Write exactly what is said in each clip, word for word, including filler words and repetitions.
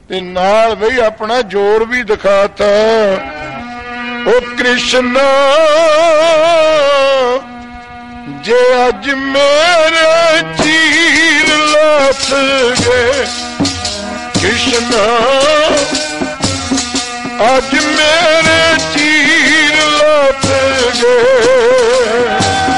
ਤੇ ਨਾਲ ਬਈ ਆਪਣਾ ਜ਼ੋਰ ਵੀ ਦਿਖਾਤਾ। ਉਹ ਕ੍ਰਿਸ਼ਨ ਜੇ ਅੱਜ ਮੇਰੇ ਚੀਰ ਲੱਥ ਗਏ, ਕ੍ਰਿਸ਼ਨ ਅੱਜ ਮੇਰੇ ਚੀਰ ਲੱਥ ਗਏ।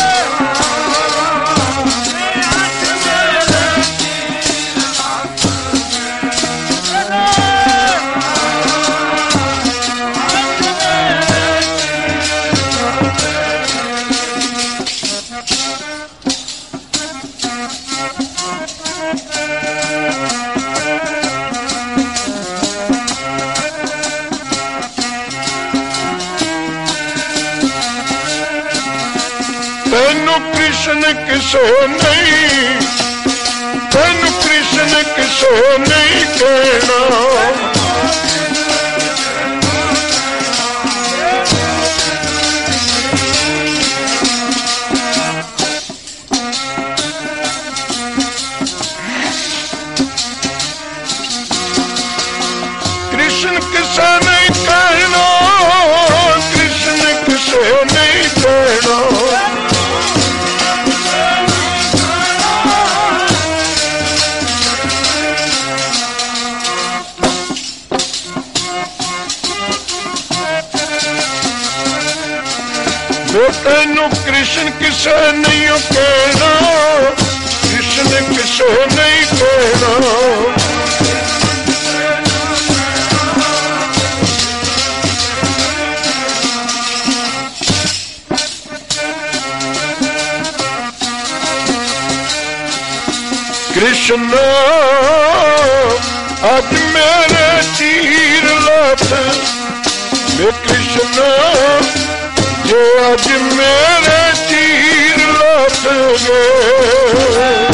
ਕਿਸੇ ਨਹੀਂ, ਤੈਨੂੰ ਕ੍ਰਿਸ਼ਨ ਕਿਸੇ ਨਹੀਂ ਕਹਿਣਾ। ਕ੍ਰਿਸ਼ਨ ਕਿਸੇ ਨਹੀਂ ਕਹਿਣਾ, ਕ੍ਰਿਸ਼ਨ ਕਿਸੇ ਨਹੀਂ ਕਹਿਣਾ। ਤੈਨੂੰ ਕ੍ਰਿਸ਼ਨ ਕਿਸੇ ਨਹੀਂ ਕਹਿਣਾ, ਕ੍ਰਿਸ਼ਨ ਕਿਸੇ ਨਹੀਂ ਕਹਿਣਾ। ਕ੍ਰਿਸ਼ਨ ਅੱਜ ਮੇਰੇ ਚੀਰ ਲੱਥ ਵੇ, ਕ੍ਰਿਸ਼ਨ ਜੇ ਅੱਜ ਮੇਰੇ ਚੀਰ ਲੱਥ ਗਏ।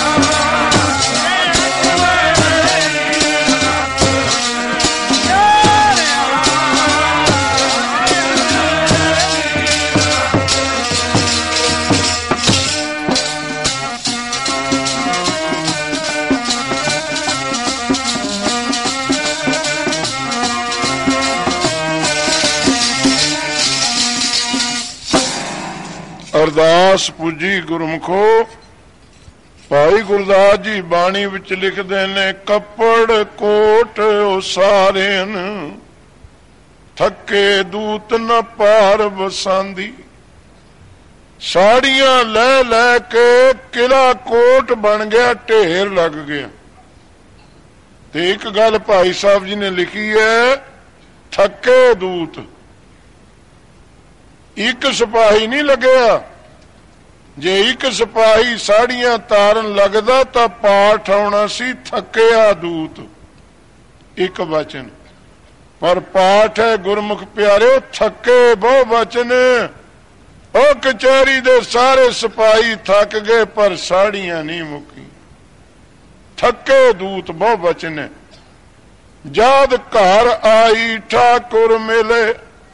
ਅਰਦਾਸ ਪੂਜੀ ਗੁਰਮੁਖੋ। ਭਾਈ ਗੁਰਦਾਸ ਜੀ ਬਾਣੀ ਵਿੱਚ ਲਿਖਦੇ ਨੇ, ਕੱਪੜ ਕੋਟ ਉਸਾਰੇ ਨ ਥੱਕੇ ਦੂਤ ਨ ਪਾਰ ਵਸਾਂਦੀ। ਸਾੜੀਆਂ ਲੈ ਲੈ ਕੇ ਕਿਲਾ ਕੋਟ ਬਣ ਗਿਆ, ਢੇਰ ਲੱਗ ਗਿਆ। ਤੇ ਇੱਕ ਗੱਲ ਭਾਈ ਸਾਹਿਬ ਜੀ ਨੇ ਲਿਖੀ ਹੈ, ਥੱਕੇ ਦੂਤ। ਇੱਕ ਸਿਪਾਹੀ ਨਹੀਂ ਲੱਗਿਆ। ਜੇ ਇੱਕ ਸਿਪਾਹੀ ਸਾੜੀਆਂ ਤਾਰਨ ਲੱਗਦਾ ਤਾਂ ਪਾਠ ਆਉਣਾ ਸੀ ਥੱਕਿਆ ਦੂਤ, ਇੱਕ ਵਚਨ। ਪਰ ਪਾਠ ਹੈ ਗੁਰਮੁਖ ਪਿਆਰਿਓ ਥੱਕੇ ਬਹੁ ਵਚਨ। ਉਹ ਕਚਹਿਰੀ ਦੇ ਸਾਰੇ ਸਿਪਾਹੀ ਥੱਕ ਗਏ ਪਰ ਸਾੜੀਆਂ ਨਹੀਂ ਮੁੱਕੀ। ਥੱਕੇ ਦੂਤ ਬਹੁ ਵਚਨ ਹੈ। ਜਦ ਘਰ ਆਈ ਠਾਕੁਰ ਮਿਲੇ,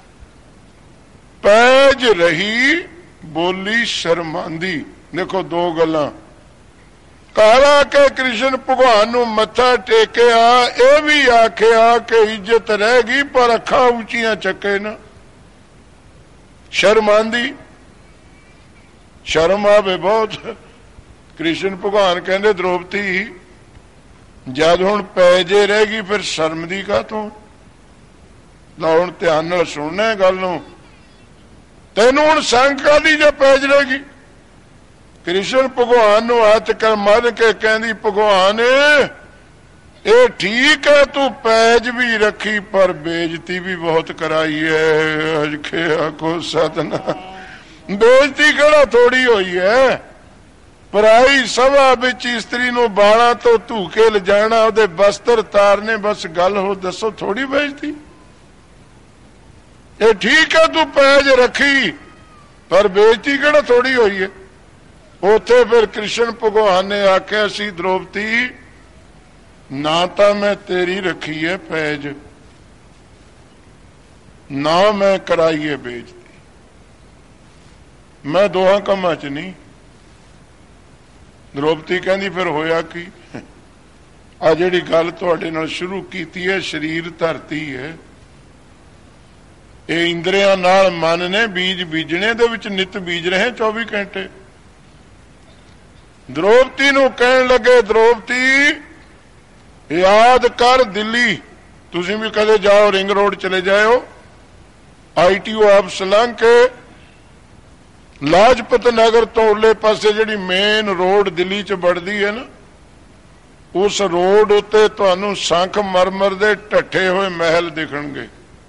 ਪੈਜ ਰਹੀ ਬੋਲੀ ਸ਼ਰਮਾਂਦੀ। ਦੇਖੋ ਦੋ ਗੱਲਾਂ। ਘਰ ਆ ਕੇ ਕ੍ਰਿਸ਼ਨ ਭਗਵਾਨ ਨੂੰ ਮੱਥਾ ਟੇਕਿਆ, ਇਹ ਵੀ ਆਖਿਆ ਕਿ ਇੱਜ਼ਤ ਰਹਿ ਗਈ ਪਰ ਅੱਖਾਂ ਉੱਚੀਆਂ ਚੱਕੇ ਨਾ। ਸ਼ਰਮਾਂਦੀ, ਸ਼ਰਮ ਆਵੇ ਬਹੁਤ। ਕ੍ਰਿਸ਼ਨ ਭਗਵਾਨ ਕਹਿੰਦੇ ਦ੍ਰੋਪਦੀ ਜਦ ਹੁਣ ਪੈਜੇ ਰਹਿ ਗਈ ਫਿਰ ਸ਼ਰਮ ਦੀ ਕਾਹਤੋਂ। ਨਾ ਹੁਣ ਧਿਆਨ ਨਾਲ ਸੁਣਨਾ ਗੱਲ ਨੂੰ। ਤੈਨੂੰ ਹੁਣ ਸੰਗ ਕਾਹਦੀ ਜੇ ਪੈਜ ਰਹੇਗੀ। ਕ੍ਰਿਸ਼ਨ ਭਗਵਾਨ ਨੂੰ ਹੱਥ ਕਰ ਮੰਨ ਕੇ ਕਹਿੰਦੀ, ਭਗਵਾਨ ਇਹ ਠੀਕ ਹੈ ਤੂੰ ਪੈਜ ਵੀ ਰੱਖੀ ਪਰ ਬੇਇੱਜ਼ਤੀ ਵੀ ਬਹੁਤ ਕਰਾਈ ਹੈ। ਅਜਖੇ ਆਖੋ ਸਤਨਾਮ। ਬੇਇੱਜ਼ਤੀ ਕਿਹੜਾ ਥੋੜੀ ਹੋਈ ਹੈ। ਪਰਾਈ ਸਭਾ ਵਿੱਚ ਇਸਤਰੀ ਨੂੰ ਬਾਲਾਂ ਤੋਂ ਧੂਕੇ ਲਿਜਾਣਾ, ਉਹਦੇ ਬਸਤਰ ਤਾਰਨੇ, ਬਸ ਗੱਲ ਹੋ ਦੱਸੋ ਥੋੜੀ ਬੇਇੱਜ਼ਤੀ। ਇਹ ਠੀਕ ਹੈ ਤੂੰ ਪੈਜ ਰੱਖੀ ਪਰ ਬੇਇੱਜ਼ਤੀ ਕਿਹੜਾ ਥੋੜੀ ਹੋਈ ਹੈ। ਉੱਥੇ ਫਿਰ ਕ੍ਰਿਸ਼ਨ ਭਗਵਾਨ ਨੇ ਆਖਿਆ ਸੀ, ਦ੍ਰੋਪਦੀ ਨਾ ਤਾਂ ਮੈਂ ਤੇਰੀ ਰੱਖੀ ਹੈ ਪੈਜ, ਨਾ ਮੈਂ ਕਰਾਈ ਹੈ ਬੇਇੱਜ਼ਤੀ। ਮੈਂ ਦੋਹਾਂ ਕੰਮਾਂ ਚ ਨਹੀਂ। ਦ੍ਰੋਪਦੀ ਕਹਿੰਦੀ ਫਿਰ ਹੋਇਆ ਕੀ। ਆ ਜਿਹੜੀ ਗੱਲ ਤੁਹਾਡੇ ਨਾਲ ਸ਼ੁਰੂ ਕੀਤੀ ਹੈ, ਸਰੀਰ ਧਰਤੀ ਹੈ, ਇਹ ਇੰਦਰੀਆਂ ਨਾਲ ਮਨ ਨੇ ਬੀਜ ਬੀਜਣੇ, ਦੇ ਵਿੱਚ ਨਿਤ ਬੀਜ ਰਹੇ ਚੌਵੀ ਘੰਟੇ। ਦ੍ਰੋਪਦੀ ਨੂੰ ਕਹਿਣ ਲੱਗੇ, ਦ੍ਰੋਪਦੀ ਯਾਦ ਕਰ ਦਿੱਲੀ, ਤੁਸੀਂ ਵੀ ਕਦੇ ਜਾਓ, ਰਿੰਗ ਰੋਡ ਚਲੇ ਜਾਓ, ਆਈ ਟੀ ਓ ਆਫਿਸ ਲੰਘ ਕੇ ਲਾਜਪਤ ਨਗਰ ਤੋਂ ਉਰਲੇ ਪਾਸੇ ਜਿਹੜੀ ਮੇਨ ਰੋਡ ਦਿੱਲੀ ਚ ਵੜਦੀ ਹੈ ਨਾ, ਉਸ ਰੋਡ ਉੱਤੇ ਤੁਹਾਨੂੰ ਸੰਖ ਮਰਮਰ ਦੇ ਢੱਠੇ ਹੋਏ ਮਹਿਲ ਦਿਖਣਗੇ।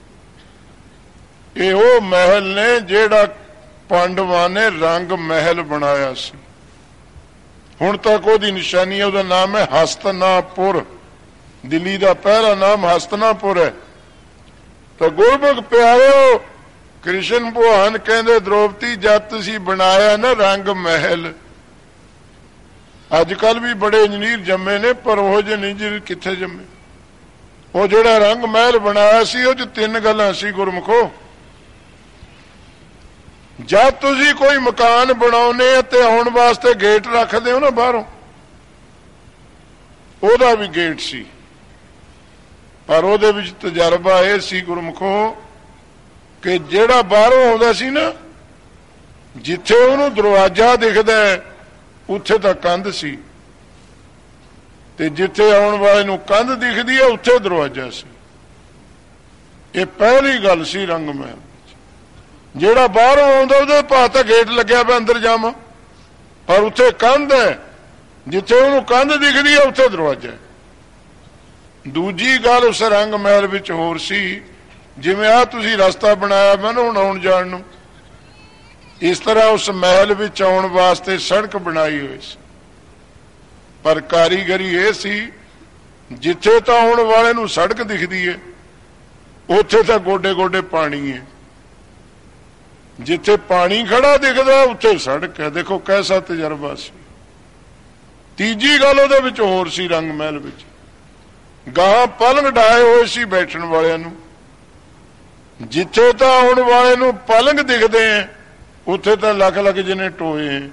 ਇਹ ਉਹ ਮਹਿਲ ਨੇ ਜਿਹੜਾ ਪਾਂਡਵਾਂ ਨੇ ਰੰਗ ਮਹਿਲ ਬਣਾਇਆ ਸੀ। ਹੁਣ ਤੱਕ ਉਹਦੀ ਨਿਸ਼ਾਨੀ ਹੈ, ਉਹਦਾ ਨਾਮ ਹੈ ਹਸਤਨਾਪੁਰ। ਦਿੱਲੀ ਦਾ ਪਹਿਲਾ ਨਾਮ ਹਸਤਨਾਪੁਰ ਹੈ। ਤਾਂ ਗੁਰਮੁਖ ਪਿਆਰਿਓ, ਕ੍ਰਿਸ਼ਨ ਭਗਵਾਨ ਕਹਿੰਦੇ ਦ੍ਰੋਪਦੀ ਜਦ ਤੁਸੀਂ ਬਣਾਇਆ ਨਾ ਰੰਗ ਮਹਿਲ, ਅੱਜ ਕੱਲ ਵੀ ਬੜੇ ਇੰਜੀਨੀਅਰ ਜੰਮੇ ਨੇ, ਪਰ ਉਹ ਜਿਹੇ ਇੰਜੀਨੀਅਰ ਕਿੱਥੇ ਜੰਮੇ। ਉਹ ਜਿਹੜਾ ਰੰਗ ਮਹਿਲ ਬਣਾਇਆ ਸੀ, ਉਹ ਚ ਤਿੰਨ ਗੱਲਾਂ ਸੀ ਗੁਰਮੁਖੋ। ਜਦ ਤੁਸੀਂ ਕੋਈ ਮਕਾਨ ਬਣਾਉਨੇ ਤੇ ਆਉਣ ਵਾਸਤੇ ਗੇਟ ਰੱਖਦੇ ਹੋ ਨਾ ਬਾਹਰੋਂ, ਉਹਦਾ ਵੀ ਗੇਟ ਸੀ, ਪਰ ਉਹਦੇ ਵਿੱਚ ਤਜਰਬਾ ਇਹ ਸੀ ਗੁਰਮੁਖੋ ਕਿ ਜਿਹੜਾ ਬਾਹਰੋਂ ਆਉਂਦਾ ਸੀ ਨਾ, ਜਿੱਥੇ ਉਹਨੂੰ ਦਰਵਾਜ਼ਾ ਦਿਖਦਾ ਉੱਥੇ ਤਾਂ ਕੰਧ ਸੀ, ਤੇ ਜਿੱਥੇ ਆਉਣ ਵਾਲੇ ਨੂੰ ਕੰਧ ਦਿਖਦੀ ਹੈ ਉੱਥੇ ਦਰਵਾਜ਼ਾ ਸੀ। ਇਹ ਪਹਿਲੀ ਗੱਲ ਸੀ ਰੰਗ ਮਹਿਲ। ਜਿਹੜਾ ਬਾਹਰੋਂ ਆਉਂਦਾ ਉਹਦੇ ਭਾਅ ਤਾਂ ਗੇਟ ਲੱਗਿਆ ਪਿਆ ਅੰਦਰ ਜਾਵਾਂ, ਪਰ ਉੱਥੇ ਕੰਧ ਹੈ, ਜਿੱਥੇ ਉਹਨੂੰ ਕੰਧ ਦਿਖਦੀ ਹੈ ਉੱਥੇ ਦਰਵਾਜ਼ਾ ਹੈ। ਦੂਜੀ ਗੱਲ ਉਸ ਰੰਗ ਮਹਿਲ ਵਿੱਚ ਹੋਰ ਸੀ, ਜਿਵੇਂ ਆ ਤੁਸੀਂ ਰਸਤਾ ਬਣਾਇਆ ਮੈਂ ਨਾ ਹੁਣ ਆਉਣ ਜਾਣ ਨੂੰ, ਇਸ ਤਰ੍ਹਾਂ ਉਸ ਮਹਿਲ ਵਿੱਚ ਆਉਣ ਵਾਸਤੇ ਸੜਕ ਬਣਾਈ ਹੋਈ ਸੀ, ਪਰ ਕਾਰੀਗਰੀ ਇਹ ਸੀ ਜਿੱਥੇ ਤਾਂ ਆਉਣ ਵਾਲੇ ਨੂੰ ਸੜਕ ਦਿਖਦੀ ਹੈ ਉੱਥੇ ਤਾਂ ਗੋਡੇ ਗੋਡੇ ਪਾਣੀ ਹੈ, ਜਿੱਥੇ ਪਾਣੀ ਖੜਾ ਦਿਖਦਾ ਉੱਥੇ ਸੜਕ ਹੈ। ਦੇਖੋ ਕੈਸਾ ਤਜਰਬਾ ਸੀ। ਤੀਜੀ ਗੱਲ ਉਹਦੇ ਵਿੱਚ ਹੋਰ ਸੀ ਰੰਗ ਮਹਿਲ ਵਿੱਚ, ਗਾਂ ਪਲੰਗ ਡਾਏ ਹੋਏ ਸੀ ਬੈਠਣ ਵਾਲਿਆਂ ਨੂੰ, ਜਿੱਥੇ ਤਾਂ ਆਉਣ ਵਾਲੇ ਨੂੰ ਪਲੰਗ ਦਿਖਦੇ ਹੈ ਉੱਥੇ ਤਾਂ ਲੱਖ ਲੱਖ ਜਿਹਨੇ ਟੋਏ ਹੈ,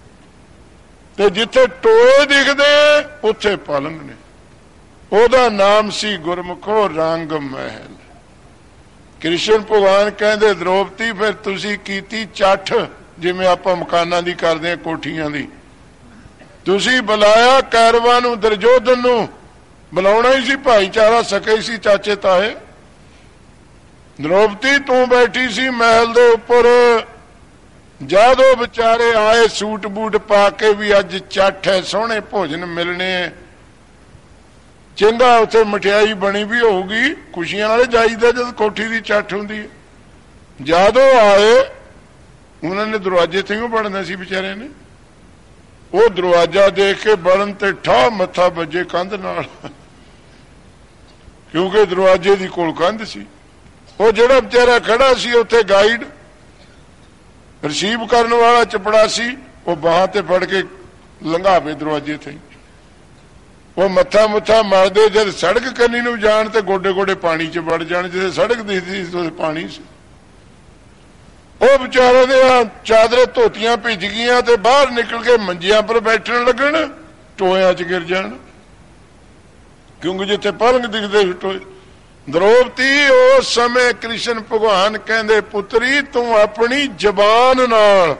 ਤੇ ਜਿੱਥੇ ਟੋਏ ਦਿਖਦੇ ਉੱਥੇ ਪਲੰਗ ਨੇ। ਉਹਦਾ ਨਾਮ ਸੀ ਗੁਰਮੁਖੋ ਰੰਗ ਮਹਿਲ। ਕ੍ਰਿਸ਼ਨ ਭਗਵਾਨ ਕਹਿੰਦੇ ਦ੍ਰੋਪਦੀ ਫਿਰ ਤੁਸੀਂ ਕੀਤੀ ਚੱਠ, ਜਿਵੇਂ ਆਪਾਂ ਮਕਾਨਾਂ ਦੀ ਕਰਦੇ ਹਾਂ ਕੋਠੀਆਂ ਦੀ, ਤੁਸੀਂ ਬੁਲਾਇਆ ਕੈਰਵਾਂ ਨੂੰ, ਦੁਰਯੋਧਨ ਨੂੰ ਬੁਲਾਉਣਾ ਹੀ ਸੀ, ਭਾਈਚਾਰਾ ਸਕੇ ਹੀ ਸੀ, ਚਾਚੇ ਤਾਏ। ਦ੍ਰੋਪਦੀ ਤੂੰ ਬੈਠੀ ਸੀ ਮਹਿਲ ਦੇ ਉੱਪਰ, ਜਦ ਉਹ ਵਿਚਾਰੇ ਆਏ ਸੂਟ ਬੂਟ ਪਾ ਕੇ ਵੀ ਅੱਜ ਚੱਠ ਹੈ, ਸੋਹਣੇ ਭੋਜਨ ਮਿਲਣੇ, ਚੰਗਾ ਉੱਥੇ ਮਠਿਆਈ ਬਣੀ ਵੀ ਹੋਊਗੀ, ਖੁਸ਼ੀਆਂ ਨਾਲ ਜਾਈਦਾ ਜਦ ਕੋਠੀ ਦੀ ਚੱਠ ਹੁੰਦੀ ਹੈ। ਜਦ ਉਹ ਆਏ ਉਹਨਾਂ ਨੇ ਦਰਵਾਜ਼ੇ ਤੇ ਹੀ ਵੜਨਾ ਸੀ ਵਿਚਾਰੇ ਨੇ, ਉਹ ਦਰਵਾਜ਼ਾ ਦੇਖ ਕੇ ਵੜਨ ਤੇ ਠਾ ਮੱਥਾ ਵੱਜੇ ਕੰਧ ਨਾਲ, ਕਿਉਂਕਿ ਦਰਵਾਜ਼ੇ ਦੀ ਕੋਲ ਕੰਧ ਸੀ। ਉਹ ਜਿਹੜਾ ਵਿਚਾਰਾ ਖੜਾ ਸੀ ਉੱਥੇ ਗਾਈਡ ਰਿਸੀਵ ਕਰਨ ਵਾਲਾ ਚਪੜਾਸੀ, ਉਹ ਬਾਹਾਂ ਤੇ ਫੜ ਕੇ ਲੰਘਾਵੇ ਦਰਵਾਜ਼ੇ ਤੇ, ਉਹ ਮੱਥਾ ਮੁੱਥਾ ਮਾਰਦੇ, ਜਦ ਸੜਕ ਕੰਨੀ ਨੂੰ ਜਾਣ ਤੇ ਗੋਡੇ ਗੋਡੇ ਪਾਣੀ ਚ ਵੜ ਜਾਣ, ਜਿੱਥੇ ਸੜਕ ਦਿਖਦੀ ਸੀ ਉੱਥੇ ਪਾਣੀ ਸੀ। ਉਹ ਵਿਚਾਰੇ ਦੇ ਚਾਦਰੇ ਧੋਤੀਆਂ ਭਿੱਜ ਗਈਆਂ ਤੇ ਬਾਹਰ ਨਿਕਲ ਕੇ ਮੰਜਿਆਂ ਪਰ ਬੈਠਣ ਲੱਗਣ, ਟੋਇਆਂ ਚ ਗਿਰ ਜਾਣ, ਕਿਉਂਕਿ ਜਿੱਥੇ ਪਲੰਗ ਦਿਖਦੇ ਟੋਏ। ਦ੍ਰੋਪਦੀ ਉਸ ਸਮੇਂ ਕ੍ਰਿਸ਼ਨ ਭਗਵਾਨ ਕਹਿੰਦੇ ਪੁੱਤਰੀ ਤੂੰ ਆਪਣੀ ਜ਼ਬਾਨ ਨਾਲ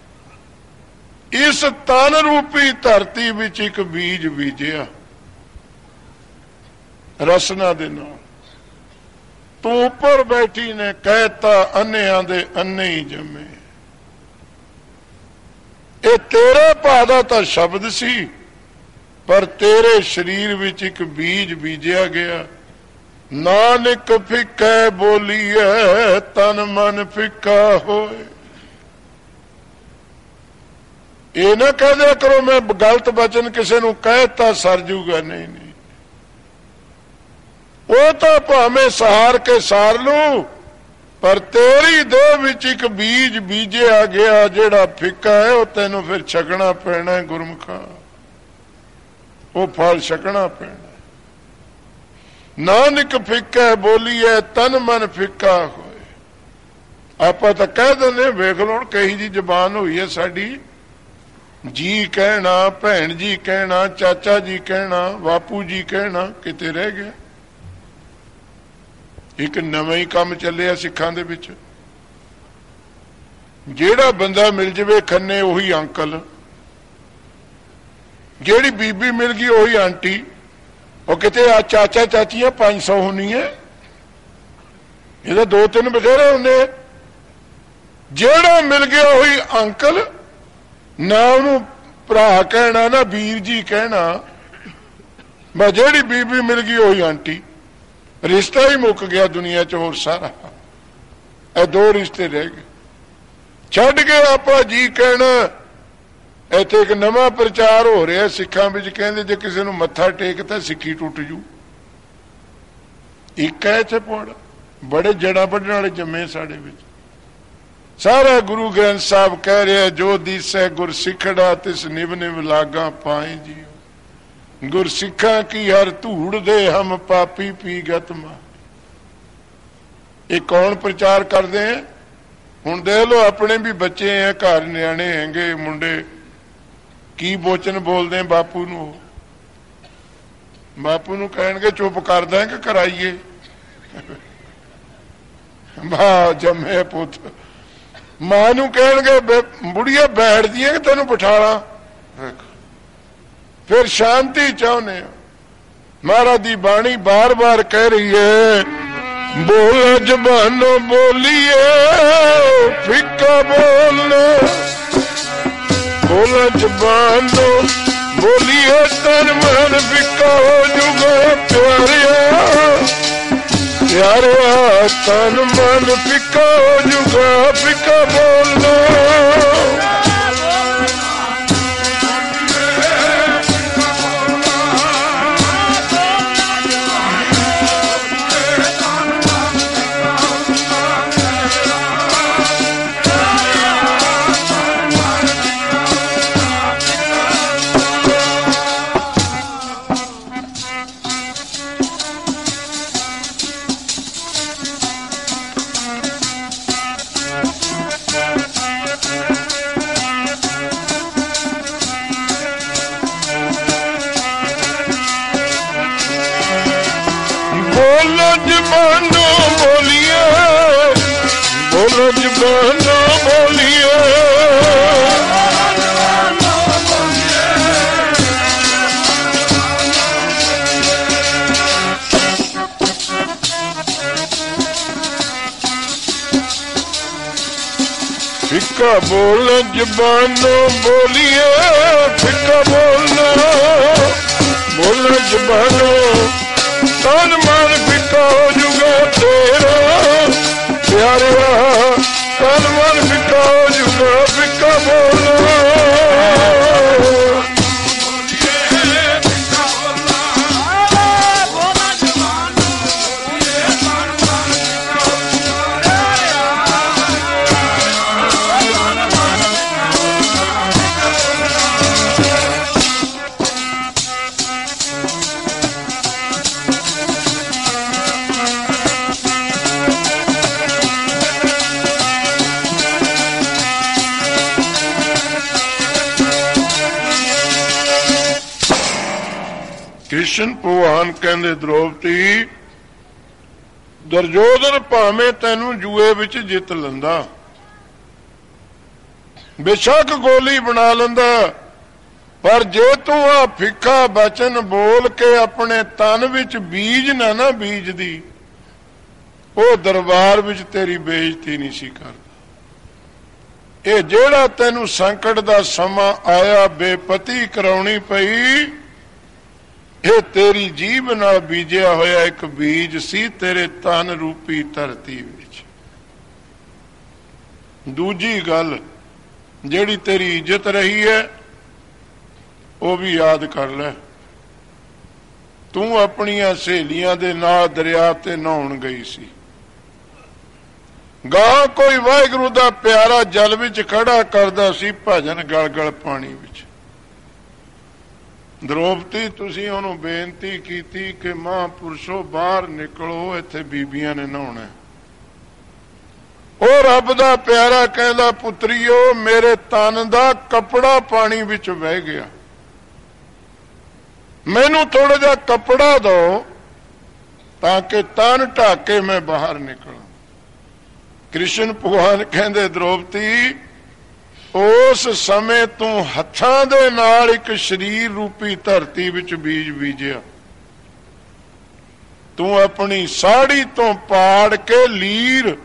ਇਸ ਤਨ ਰੂਪੀ ਧਰਤੀ ਵਿੱਚ ਇੱਕ ਬੀਜ ਬੀਜਿਆ ਰਸਨਾ ਦੇ ਨਾਲ, ਤੂੰ ਉੱਪਰ ਬੈਠੀ ਨੇ ਕਹਿਤਾ ਅੰਨਿਆਂ ਦੇ ਅੰਨੇ ਹੀ ਜੰਮੇ। ਇਹ ਤੇਰੇ ਭਾਅ ਦਾ ਤਾਂ ਸ਼ਬਦ ਸੀ, ਪਰ ਤੇਰੇ ਸਰੀਰ ਵਿੱਚ ਇੱਕ ਬੀਜ ਬੀਜਿਆ ਗਿਆ। ਨਾਨਕ ਫਿੱਕਾ ਬੋਲੀਏ ਤਨ ਮਨ ਫਿੱਕਾ ਹੋਏ। ਇਹ ਨਾ ਕਹਿ ਦਿਆ ਕਰੋ ਮੈਂ ਗਲਤ ਬਚਨ ਕਿਸੇ ਨੂੰ ਕਹਿਤਾ ਸਰ ਜੂਗਾ, ਨਹੀਂ ਨਹੀਂ, ਉਹ ਤਾਂ ਭਾਵੇਂ ਸਹਾਰ ਕੇ ਸਾਰ ਲੂ, ਪਰ ਤੇਰੀ ਦੇਹ ਵਿੱਚ ਇੱਕ ਬੀਜ ਬੀਜਿਆ ਗਿਆ ਜਿਹੜਾ ਫਿੱਕਾ ਹੈ, ਉਹ ਤੈਨੂੰ ਫਿਰ ਛਕਣਾ ਪੈਣਾ ਗੁਰਮੁਖਾ, ਉਹ ਫਲ ਛਕਣਾ ਪੈਣਾ। ਨਾਨਕ ਫਿੱਕਾ ਬੋਲੀਏ ਤਨ ਮਨ ਫਿੱਕਾ ਹੋਏ। ਆਪਾਂ ਤਾਂ ਕਹਿ ਦਿੰਦੇ ਵੇਖ ਲਓ ਕਹੀ ਜੀ ਜ਼ਬਾਨ ਹੋਈ ਹੈ ਸਾਡੀ, ਜੀ ਕਹਿਣਾ, ਭੈਣ ਜੀ ਕਹਿਣਾ, ਚਾਚਾ ਜੀ ਕਹਿਣਾ, ਬਾਪੂ ਜੀ ਕਹਿਣਾ ਕਿਤੇ ਰਹਿ ਗਿਆ। ਇੱਕ ਨਵਾਂ ਹੀ ਕੰਮ ਚੱਲਿਆ ਸਿੱਖਾਂ ਦੇ ਵਿੱਚ, ਜਿਹੜਾ ਬੰਦਾ ਮਿਲ ਜਾਵੇ ਖੰਨੇ ਉਹੀ ਅੰਕਲ, ਜਿਹੜੀ ਬੀਬੀ ਮਿਲ ਗਈ ਉਹੀ ਆਂਟੀ। ਉਹ ਕਿਤੇ ਆ ਚਾਚਾ ਚਾਚੀਆਂ ਪੰਜ ਸੌ ਹੋਣੀ ਹੈ, ਇਹਦਾ ਦੋ ਤਿੰਨ ਬਥੇਰੇ ਹੁੰਦੇ। ਜਿਹੜਾ ਮਿਲ ਗਿਆ ਉਹੀ ਅੰਕਲ, ਨਾ ਉਹਨੂੰ ਭਰਾ ਕਹਿਣਾ ਨਾ ਵੀਰ ਜੀ ਕਹਿਣਾ, ਬਸ ਜਿਹੜੀ ਬੀਬੀ ਮਿਲ ਗਈ ਉਹੀ ਆਂਟੀ। ਰਿਸ਼ਤਾ ਹੀ ਮੁੱਕ ਗਿਆ ਦੁਨੀਆ 'ਚ, ਹੋਰ ਸਾਰਾ ਇਹ ਦੋ ਰਿਸ਼ਤੇ ਰਹਿ ਗਏ। ਛੱਡ ਕੇ ਆਪਾਂ ਜੀ ਕਹਿਣਾ। ਇੱਥੇ ਇੱਕ ਨਵਾਂ ਪ੍ਰਚਾਰ ਹੋ ਰਿਹਾ ਸਿੱਖਾਂ ਵਿੱਚ, ਕਹਿੰਦੇ ਜੇ ਕਿਸੇ ਨੂੰ ਮੱਥਾ ਟੇਕਤਾ ਸਿੱਖੀ ਟੁੱਟ ਜੂ। ਇੱਕ ਹੈ ਇੱਥੇ ਪੌੜਾ, ਬੜੇ ਜੜਾਂ ਵੱਢਣ ਵਾਲੇ ਜੰਮੇ ਸਾਡੇ ਵਿੱਚ। ਸਾਰਾ ਗੁਰੂ ਗ੍ਰੰਥ ਸਾਹਿਬ ਕਹਿ ਰਿਹਾ, ਜੋ ਦੀਸੈ ਗੁਰ ਸਿੱਖੜਾ ਤਿਸ ਨਿਵ ਨਿਵ ਲਾਗਾ ਪਾਏ ਜੀ। ਗੁਰ ਸਿੱਖਾਂ ਕੀ ਹਰ ਧੂੜ ਦੇ ਹਮ ਪਾਪੀ ਪੀਗਤ ਮਾ। ਇਹ ਕੌਣ ਪ੍ਰਚਾਰ ਕਰਦੇ ਹੈ? ਹੁਣ ਦੇਖ ਲਓ, ਆਪਣੇ ਵੀ ਬੱਚੇ ਆ ਘਰ, ਨਿਆਣੇ ਹੈਗੇ ਮੁੰਡੇ, ਕੀ ਬੋਚਨ ਬੋਲਦੇ ਬਾਪੂ ਨੂੰ। ਬਾਪੂ ਨੂੰ ਕਹਿਣਗੇ ਚੁੱਪ ਕਰਦਾ ਕਿ ਕਰਾਈਏ। ਮਾਂ ਜੰਮੇ ਪੁੱਤ। ਮਾਂ ਨੂੰ ਕਹਿਣਗੇ ਬੁੜੀਆ ਬੈਠਦੀ ਹੈ ਕਿ ਤੈਨੂੰ ਬਿਠਾਲਾ। ਫਿਰ ਸ਼ਾਂਤੀ ਚਾਹੁੰਦੇ ਆ। ਮਹਾਰਾਜ ਦੀ ਬਾਣੀ ਬਾਰ ਬਾਰ ਕਹਿ ਰਹੀ ਹੈ, ਬੋਲ ਜ਼ਬਾਨੋਂ ਬੋਲੀਏ ਫਿੱਕਾ ਬੋਲਨੇ, ਬੋਲ ਜ਼ਬਾਨੋਂ ਬੋਲੀਏ ਤਨ ਮਨ ਫਿੱਕਾ ਹੋ ਜੂਗਾ। ਪਿਆਰਿਆ ਪਿਆਰਿਆ ਤਨ ਮਨ ਫਿੱਕਾ ਹੋ ਜੂਗਾ, ਫਿੱਕਾ ਬੋਲਣਾ। ਫਿੱਕਾ ਬੋਲ ਜ਼ਬਾਨੋਂ ਬੋਲੀਏ, ਫਿੱਕਾ ਬੋਲਣਾ ਬੋਲ ਜ਼ਬਾਨੋਂ ਤਨ ਮਨ ਫਿੱਕਾ ਹੋ ਜੂਗਾ ਤੇਰਾ। ਪਿਆਰਿਆ ਤਨ ਮਨ ਫਿੱਕਾ ਹੋ ਜੂਗਾ, ਫਿੱਕਾ ਬੋਲਣਾ। ਕ੍ਰਿਸ਼ਨ ਭਗਵਾਨ ਕਹਿੰਦੇ, ਦ੍ਰੋਪਦੀ ਦੁਰਯੋਧਨ ਭਾਵੇਂ ਤੈਨੂੰ ਜੂਏ ਵਿੱਚ ਜਿੱਤ ਲੈਂਦਾ, ਬੇਸ਼ੱਕ ਗੋਲੀ ਬਣਾ ਲੈਂਦਾ, ਪਰ ਜੇ ਤੂੰ ਆ ਫਿੱਕਾ ਬਚਨ ਬੋਲ ਕੇ ਆਪਣੇ ਤਨ ਵਿੱਚ ਬੀਜ ਨਾ ਨਾ ਬੀਜਦੀ, ਉਹ ਦਰਬਾਰ ਵਿੱਚ ਤੇਰੀ ਬੇਇੱਜ਼ਤੀ ਨਹੀਂ ਸੀ ਕਰਦਾ। ਇਹ ਜਿਹੜਾ ਤੈਨੂੰ ਸੰਕਟ ਦਾ ਸਮਾਂ ਆਇਆ, ਬੇਪਤੀ ਕਰਾਉਣੀ ਪਈ, ਇਹ ਤੇਰੀ ਜੀਭ ਨਾਲ ਬੀਜਿਆ ਹੋਇਆ ਇੱਕ ਬੀਜ ਸੀ ਤੇਰੇ ਤਨ ਰੂਪੀ ਧਰਤੀ ਵਿੱਚ। ਦੂਜੀ ਗੱਲ, ਜਿਹੜੀ ਤੇਰੀ ਇੱਜ਼ਤ ਰਹੀ ਹੈ ਉਹ ਵੀ ਯਾਦ ਕਰ ਲੈ। ਤੂੰ ਆਪਣੀਆਂ ਸਹੇਲੀਆਂ ਦੇ ਨਾਲ ਦਰਿਆ ਤੇ ਨਹਾਉਣ ਗਈ ਸੀ, ਗਾਂ ਕੋਈ ਵਾਹਿਗੁਰੂ ਦਾ ਪਿਆਰਾ ਜਲ ਵਿੱਚ ਖੜਾ ਕਰਦਾ ਸੀ ਭਜਨ ਗਲ ਗਲ ਪਾਣੀ ਵਿੱਚ। ਦ੍ਰੋਪਦੀ ਤੁਸੀਂ ਉਹਨੂੰ ਬੇਨਤੀ ਕੀਤੀ ਕਿ ਮਹਾਂਪੁਰਸ਼ੋ ਬਾਹਰ ਨਿਕਲੋ, ਇੱਥੇ ਬੀਬੀਆਂ ਨੇ ਨਹਾਉਣਾ। ਉਹ ਰੱਬ ਦਾ ਪਿਆਰਾ ਕਹਿੰਦਾ, ਪੁੱਤਰੀਓ ਮੇਰੇ ਤਨ ਦਾ ਕੱਪੜਾ ਪਾਣੀ ਵਿੱਚ ਵਹਿ ਗਿਆ, ਮੈਨੂੰ ਥੋੜਾ ਜਿਹਾ ਕੱਪੜਾ ਦਿਓ ਤਾਂ ਕਿ ਤਨ ਢੱਕ ਕੇ ਮੈਂ ਬਾਹਰ ਨਿਕਲਾਂ। ਕ੍ਰਿਸ਼ਨ ਭਗਵਾਨ ਕਹਿੰਦੇ, ਦ੍ਰੋਪਦੀ ਉਸ ਸਮੇਂ ਤੂੰ ਹੱਥਾਂ ਦੇ ਨਾਲ ਇੱਕ ਸਰੀਰ ਰੂਪੀ ਧਰਤੀ ਵਿੱਚ ਬੀਜ ਬੀਜਿਆ, ਤੂੰ ਆਪਣੀ ਸਾੜੀ ਤੋਂ ਪਾੜ ਕੇ ਲੀਰ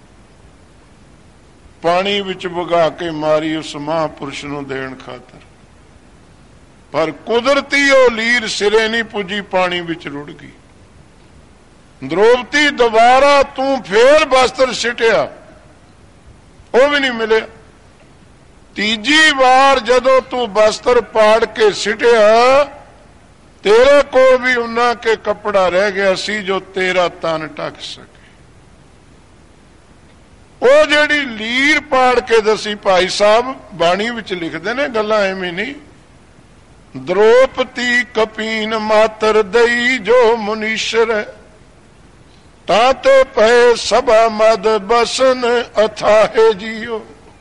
ਪਾਣੀ ਵਿੱਚ ਵਗਾ ਕੇ ਮਾਰੀ ਉਸ ਮਹਾਂਪੁਰਸ਼ ਨੂੰ ਦੇਣ ਖਾਤਰ, ਪਰ ਕੁਦਰਤੀ ਉਹ ਲੀਰ ਸਿਰੇ ਨਹੀਂ ਪੁੱਜੀ, ਪਾਣੀ ਵਿੱਚ ਰੁੜ ਗਈ। ਦ੍ਰੋਪਦੀ ਦੁਬਾਰਾ ਤੂੰ ਫੇਰ ਵਸਤਰ ਸਿੱਟਿਆ, ਉਹ ਵੀ ਨਹੀਂ ਮਿਲਿਆ। ਤੀਜੀ ਵਾਰ ਜਦੋਂ ਤੂੰ ਵਸਤਰ ਪਾੜ ਕੇ ਸਿੱਟਿਆ, ਤੇਰੇ ਕੋਲ ਵੀ ਉਨਾ ਕੇ ਕੱਪੜਾ ਰਹਿ ਗਿਆ ਸੀ ਜੋ ਤੇਰਾ ਤਨ ਢੱਕ ਸਕੇ। ਉਹ ਜਿਹੜੀ ਲੀਰ ਪਾੜ ਕੇ ਦਸੀ, ਭਾਈ ਸਾਹਿਬ ਬਾਣੀ ਵਿੱਚ ਲਿਖਦੇ ਨੇ, ਗੱਲਾਂ ਐਵੇਂ ਨਹੀਂ। ਦ੍ਰੋਪਦੀ ਕਪੀਨ ਮਾਤਰ ਦਈ ਜੋ ਮੁਨੀਸ਼ਰ, ਤਾਂ ਤੇ ਪਏ ਸਭਾ ਮਦ ਬਸਨ ਅਥਾਹੇ ਜੀਓ।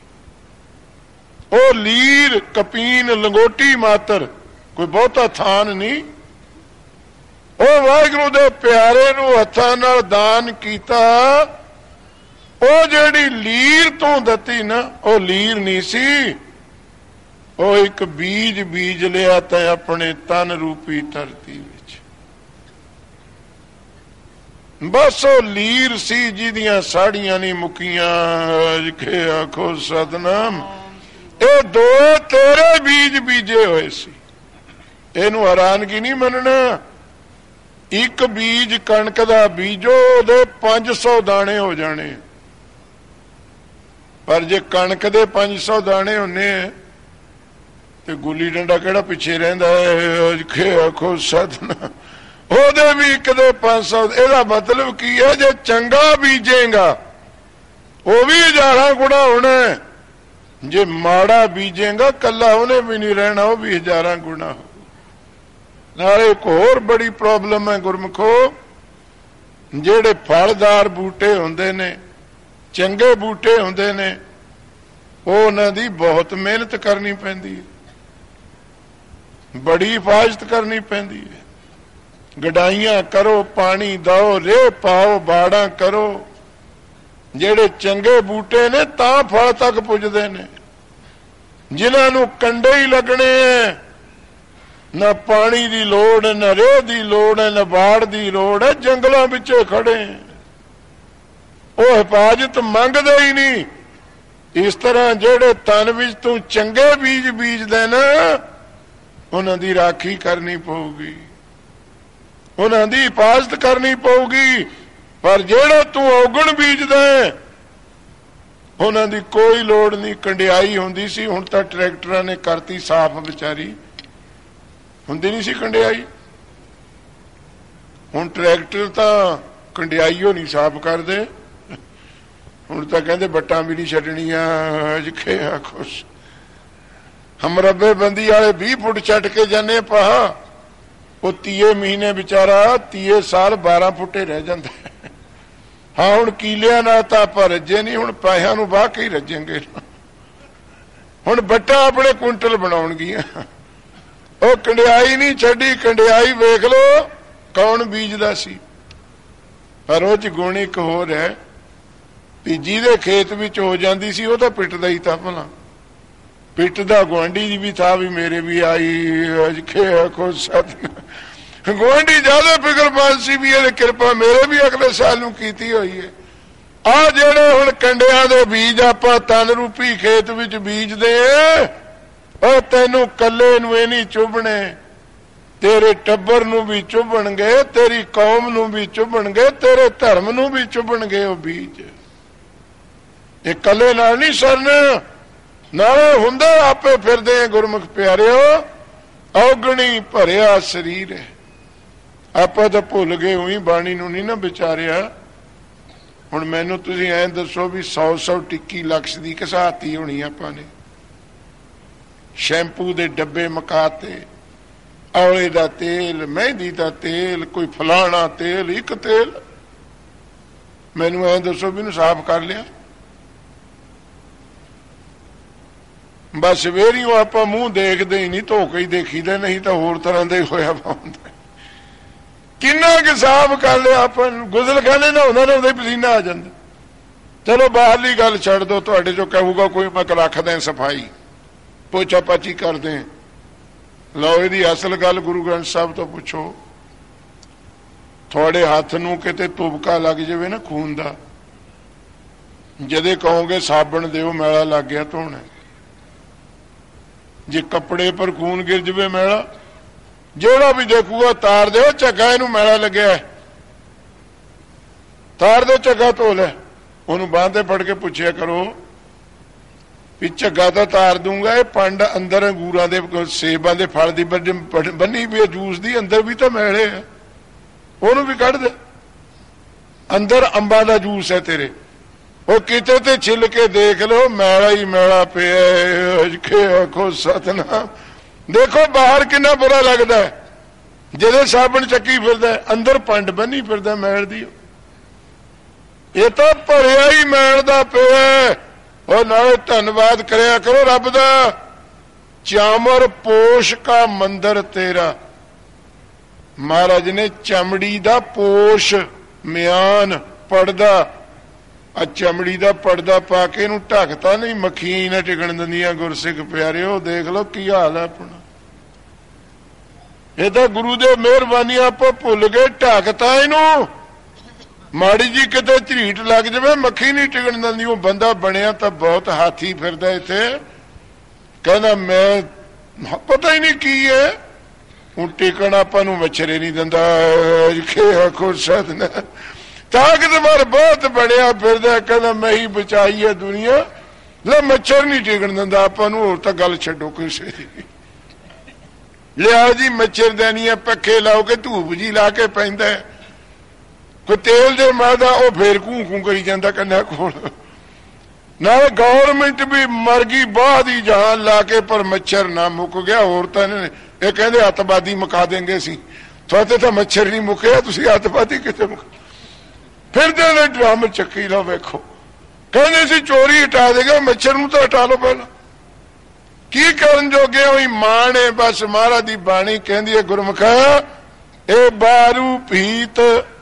ਉਹ ਲੀਰ ਕਪੀਨ ਲੰਗੋਟੀ ਮਾਤਰ, ਕੋਈ ਬਹੁਤਾ ਥਾਨ ਨਹੀਂ। ਉਹ ਵਾਹਿਗੁਰੂ ਦੇ ਪਿਆਰੇ ਨੂੰ ਹੱਥਾਂ ਨਾਲ ਦਾਨ ਕੀਤਾ। ਉਹ ਜਿਹੜੀ ਲੀਰ ਤੂੰ ਦਿੱਤੀ ਨਾ, ਉਹ ਲੀਰ ਨਹੀਂ ਸੀ, ਉਹ ਇੱਕ ਬੀਜ ਬੀਜ ਲਿਆ ਤੈਂ ਆਪਣੇ ਤਨ ਰੂਪੀ ਧਰਤੀ ਵਿੱਚ। ਬਸ ਉਹ ਲੀਰ ਸੀ ਜਿਹਦੀਆਂ ਸਾੜੀਆਂ ਨਹੀਂ ਮੁੱਕੀਆਂ। ਜਿਖੇ ਆਖੋ ਸਤਨਾਮ, ਇਹ ਦੋ ਤੇਰੇ ਬੀਜ ਬੀਜੇ ਹੋਏ ਸੀ। ਇਹਨੂੰ ਹੈਰਾਨਗੀ ਨਹੀਂ ਮੰਨਣਾ। ਇੱਕ ਬੀਜ ਕਣਕ ਦਾ ਬੀਜੋ, ਉਹਦੇ ਪੰਜ ਸੌ ਦਾਣੇ ਹੋ ਜਾਣੇ, ਪਰ ਜੇ ਕਣਕ ਦੇ ਪੰਜ ਸੌ ਦਾਣੇ ਹੁੰਨੇ ਤੇ ਗੁੱਲੀ ਡੰਡਾ ਕਿਹੜਾ ਪਿੱਛੇ ਰਹਿੰਦਾ ਹੈ। ਆਖੋ ਸਤਨਾਮ, ਉਹਦੇ ਵੀ ਇੱਕ ਦੇ ਪੰਜ ਸੌ। ਇਹਦਾ ਮਤਲਬ ਕੀ ਹੈ? ਜੇ ਚੰਗਾ ਬੀਜੇਗਾ ਉਹ ਵੀ ਹਜ਼ਾਰਾਂ ਗੁਣਾ ਹੋਣਾ, ਜੇ ਮਾੜਾ ਬੀਜੇਗਾ ਕੱਲਾ ਉਹਨੇ ਵੀ ਨਹੀਂ ਰਹਿਣਾ, ਉਹ ਵੀ ਹਜ਼ਾਰਾਂ ਗੁਣਾ ਹੋ। ਨਾਲੇ ਇੱਕ ਹੋਰ ਬੜੀ ਪ੍ਰੋਬਲਮ ਹੈ ਗੁਰਮੁਖੋ, ਜਿਹੜੇ ਫਲਦਾਰ ਬੂਟੇ ਹੁੰਦੇ ਨੇ, ਚੰਗੇ ਬੂਟੇ ਹੁੰਦੇ ਨੇ, ਉਹ ਉਹਨਾਂ ਦੀ ਬਹੁਤ ਮਿਹਨਤ ਕਰਨੀ ਪੈਂਦੀ ਹੈ, ਬੜੀ ਹਿਫਾਜ਼ਤ ਕਰਨੀ ਪੈਂਦੀ ਹੈ। ਗਡਾਈਆਂ ਕਰੋ, ਪਾਣੀ ਦਿਓ, ਰੇਹ ਪਾਓ, ਬਾੜਾਂ ਕਰੋ। ਜਿਹੜੇ ਚੰਗੇ ਬੂਟੇ ਨੇ ਤਾਂ ਫਲ ਤੱਕ ਪੁੱਜਦੇ ਨੇ। ਜਿਨ੍ਹਾਂ ਨੂੰ ਕੰਡੇ ਹੀ ਲੱਗਣੇ ਹੈ, ਨਾ ਪਾਣੀ ਦੀ ਲੋੜ ਹੈ, ਨਾ ਰੇਹ ਦੀ ਲੋੜ ਹੈ, ਨਾ ਬਾੜ ਦੀ ਲੋੜ ਹੈ, ਜੰਗਲਾਂ ਵਿੱਚ ਖੜੇ, ਉਹ ਹਿਫਾਜ਼ਤ ਮੰਗਦੇ ਹੀ ਨਹੀਂ। ਇਸ ਤਰ੍ਹਾਂ ਜਿਹੜੇ ਤਨ ਵਿੱਚ ਤੂੰ ਚੰਗੇ ਬੀਜ ਬੀਜਦੇ ਨਾ, ਉਹਨਾਂ ਦੀ ਰਾਖੀ ਕਰਨੀ ਪਊਗੀ, ਉਹਨਾਂ ਦੀ ਹਿਫਾਜ਼ਤ ਕਰਨੀ ਪਊਗੀ। ਪਰ ਜਿਹੜਾ ਤੂੰ ਔਗਣ ਬੀਜਦਾ ਉਹਨਾਂ ਦੀ ਕੋਈ ਲੋੜ ਨਹੀਂ। ਕੰਡਿਆਈ ਹੁੰਦੀ ਸੀ, ਹੁਣ ਤਾਂ ਟਰੈਕਟਰਾਂ ਨੇ ਕਰਤੀ ਸਾਫ਼, ਵਿਚਾਰੀ ਹੁੰਦੀ ਨਹੀਂ ਸੀ ਕੰਡਿਆਈ। ਹੁਣ ਟਰੈਕਟਰ ਤਾਂ ਕੰਡਿਆਈਓ ਨਹੀਂ ਸਾਫ਼ ਕਰਦੇ, ਹੁਣ ਤਾਂ ਕਹਿੰਦੇ ਬੱਟਾਂ ਵੀ ਨਹੀਂ ਛੱਡਣੀਆਂ। ਜਿੱਖੇ ਆ ਖੁਸ਼ ਹਮਰੱਬੇ ਬੰਦੀ ਵਾਲੇ ਵੀਹ ਫੁੱਟ ਛੱਡ ਕੇ ਜਾਂਦੇ ਪਾ, ਉਹ ਤੀਏ ਮਹੀਨੇ ਵਿਚਾਰਾ ਤੀਏ ਸਾਲ ਬਾਰਾਂ ਫੁੱਟੇ ਰਹਿ ਜਾਂਦਾ। ਹਾਂ ਹੁਣ ਕੀਲਿਆਂ ਨਾਲ ਤਾਂ ਆਪਾਂ ਰੱਜੇ ਨਹੀਂ, ਹੁਣ ਪੈਸਿਆਂ ਨੂੰ ਵਾਹ ਕੇ ਹੀ ਰੱਜੇਂਗੇ। ਹੁਣ ਬੱਟਾ ਆਪਣੇ ਕੁਇੰਟਲ ਬਣਾਉਣਗੀਆਂ। ਉਹ ਕੰਡਿਆਈ ਨਹੀਂ ਛੱਡੀ। ਕੰਡਿਆਈ ਵੇਖ ਲੋ ਕੌਣ ਬੀਜਦਾ ਸੀ। ਪਰ ਉਹ ਚ ਗੁਣ ਇੱਕ ਹੋਰ ਹੈ ਵੀ ਜਿਹਦੇ ਖੇਤ ਵਿੱਚ ਹੋ ਜਾਂਦੀ ਸੀ ਉਹ ਤਾਂ ਪਿੱਟਦਾ ਹੀ ਤਾਂ ਭਲਾ, ਪਿੱਟਦਾ ਗੁਆਂਢੀ ਦੀ ਵੀ ਥਾ ਵੀ ਮੇਰੇ ਵੀ ਆਈ। ਗੁਆਂਢੀ ਜ਼ਿਆਦਾ ਫਿਕਰਮੰਦ ਸੀ ਵੀ ਇਹਦੇ ਕਿਰਪਾ ਮੇਰੇ ਵੀ ਅਗਲੇ ਸਾਲ ਨੂੰ ਕੀਤੀ ਹੋਈ ਹੈ। ਆਹ ਜਿਹੜੇ ਹੁਣ ਕੰਡਿਆਂ ਦੇ ਬੀਜ ਆਪਾਂ ਤਨ ਰੂਪੀ ਖੇਤ ਵਿੱਚ ਬੀਜਦੇ ਆ, ਉਹ ਤੈਨੂੰ ਕੱਲੇ ਨੂੰ ਇਹ ਨਹੀਂ ਚੁੱਭਣੇ, ਤੇਰੇ ਟੱਬਰ ਨੂੰ ਵੀ ਚੁੱਭਣਗੇ, ਤੇਰੀ ਕੌਮ ਨੂੰ ਵੀ ਚੁੱਭਣਗੇ, ਤੇਰੇ ਧਰਮ ਨੂੰ ਵੀ ਚੁੱਭਣਗੇ ਉਹ ਬੀਜ। ਇਹ ਕੱਲੇ ਨਾਲ ਨਹੀਂ ਸਰਨਾ, ਨਾਲੇ ਹੁੰਦੇ ਆਪੇ ਫਿਰਦੇ ਗੁਰਮੁਖ ਪਿਆਰਿਓ। ਔਗਣੀ ਭਰਿਆ ਸਰੀਰ ਹੈ। ਆਪਾਂ ਤਾਂ ਭੁੱਲ ਗਏ, ਉਹੀ ਬਾਣੀ ਨੂੰ ਨਹੀਂ ਨਾ ਵਿਚਾਰਿਆ। ਹੁਣ ਮੈਨੂੰ ਤੁਸੀਂ ਐਂ ਦੱਸੋ ਵੀ ਸੌ ਸੌ ਟਿੱਕੀ ਲਕਸ਼ ਦੀ ਘਸਾਤੀ ਹੋਣੀ ਆਪਾਂ ਨੇ, ਸ਼ੈਂਪੂ ਦੇ ਡੱਬੇ ਮਕਾਤੇ, ਔਲੇ ਦਾ ਤੇਲ, ਮਹਿੰਦੀ ਦਾ ਤੇਲ, ਕੋਈ ਫਲਾਣਾ ਤੇਲ, ਇੱਕ ਤੇਲ। ਮੈਨੂੰ ਐਂ ਦੱਸੋ ਵੀ ਇਹਨੂੰ ਸਾਫ਼ ਕਰ ਲਿਆ? बस सवेरियों आप मूँह देखते ही नहीं, धो के ही देखीदा, नहीं तो होर तरह का ही होया पाउंदा। किन्ना कि साफ कर लिया आप, गुसलखाने नहाउंदा नहाउंदा ही पसीना आ जाता। चलो बाहरली गल छड़ दो, तुहाडे चों कहूगा कोई मैं रख दें सफाई, पोछा पाची कर दें। लो इहदी असल गल गुरु ग्रंथ साहब तो पुछो। थोड़े हाथ नूं किते तुबका लग जाए ना खून का, जदे कहोगे साबण दिओ मैला लग गया धोना, जे कपड़े पर खून गिर जाए मैला, जोड़ा भी देखूगा तार दो झग्गा इनू मैला लग्या है, तार दो झग्गा धो लै। उन्होंने बांह फड़ के पूछया करो भी झग्गा तो तार दूंगा, ये पंड अंदर अंगूरां दे सेबां दे फल दी बनी भी जूस दी, अंदर भी तो मैले है, ਉਹਨੂੰ भी कढ़ दे। अंदर अंबा का जूस है तेरे, वो किते ते छिल के देख लो मैला ही मैला पिया। आखो सतनाम। देखो बाहर कितना बुरा लगता है, जदे साबण चक्की फिरदा है, अंदर पंड बनी फिरदा मैल दी। ये तो भरिया ही मैल दा पिया। और नाले धन्नवाद करया करो रब दा। चामर पोष का मंदिर तेरा, महाराज ने चमड़ी का पोष म्यान पड़दा, आ चमड़ी का पड़दा पा के इनू ढकता नहीं, मक्खियां ना टिकन दिंदियां। गुरसिख प्यारे हो देख लो की हाल है अपना। ये तो गुरु दे मेहरबानी आप भुल गए, ढकता इनू। माड़ी जी किते झरीट लग जाए मक्खी नहीं टिकन दिंदी। वो बंदा बनया तो बहुत हाथी फिरदा इत्थे, कहना मैं पता ही नहीं की है, हूँ टिकन आपां नूं मच्छरे नहीं दिंदा। ताकतवर बहुत बड़िया फिरदा, कहना मैं ही बचाई है दुनिया, ले मच्छर नहीं टिकन दिंदा आपां नूं। होर तां गल छड्डो किसे दी। लिया जी मच्छरदानी पक्खे लाओ के धूप जी ला के पैंदा, कोई तेल दे मादा वो फिर घूं घूं करी जांदा कन्या कोल। ना गौरमेंट भी मर गई बाहर ही जहान ला के, पर मच्छर ना मुक गया। होर तां ये कहते अतवादी मुका देंगे सी, थोड़े तो मच्छर नहीं मुकया, तुसीं अतवादी किते मुक फिर दे ड्रम चक्की लो। वेखो कहने सी चोरी हटा देगा, मच्छर नूं तो हटा लो पहला। की करन जोगे हुई मां ने बस महाराज दी बाणी कहंदी है गुरमुखा, ए बारू भीत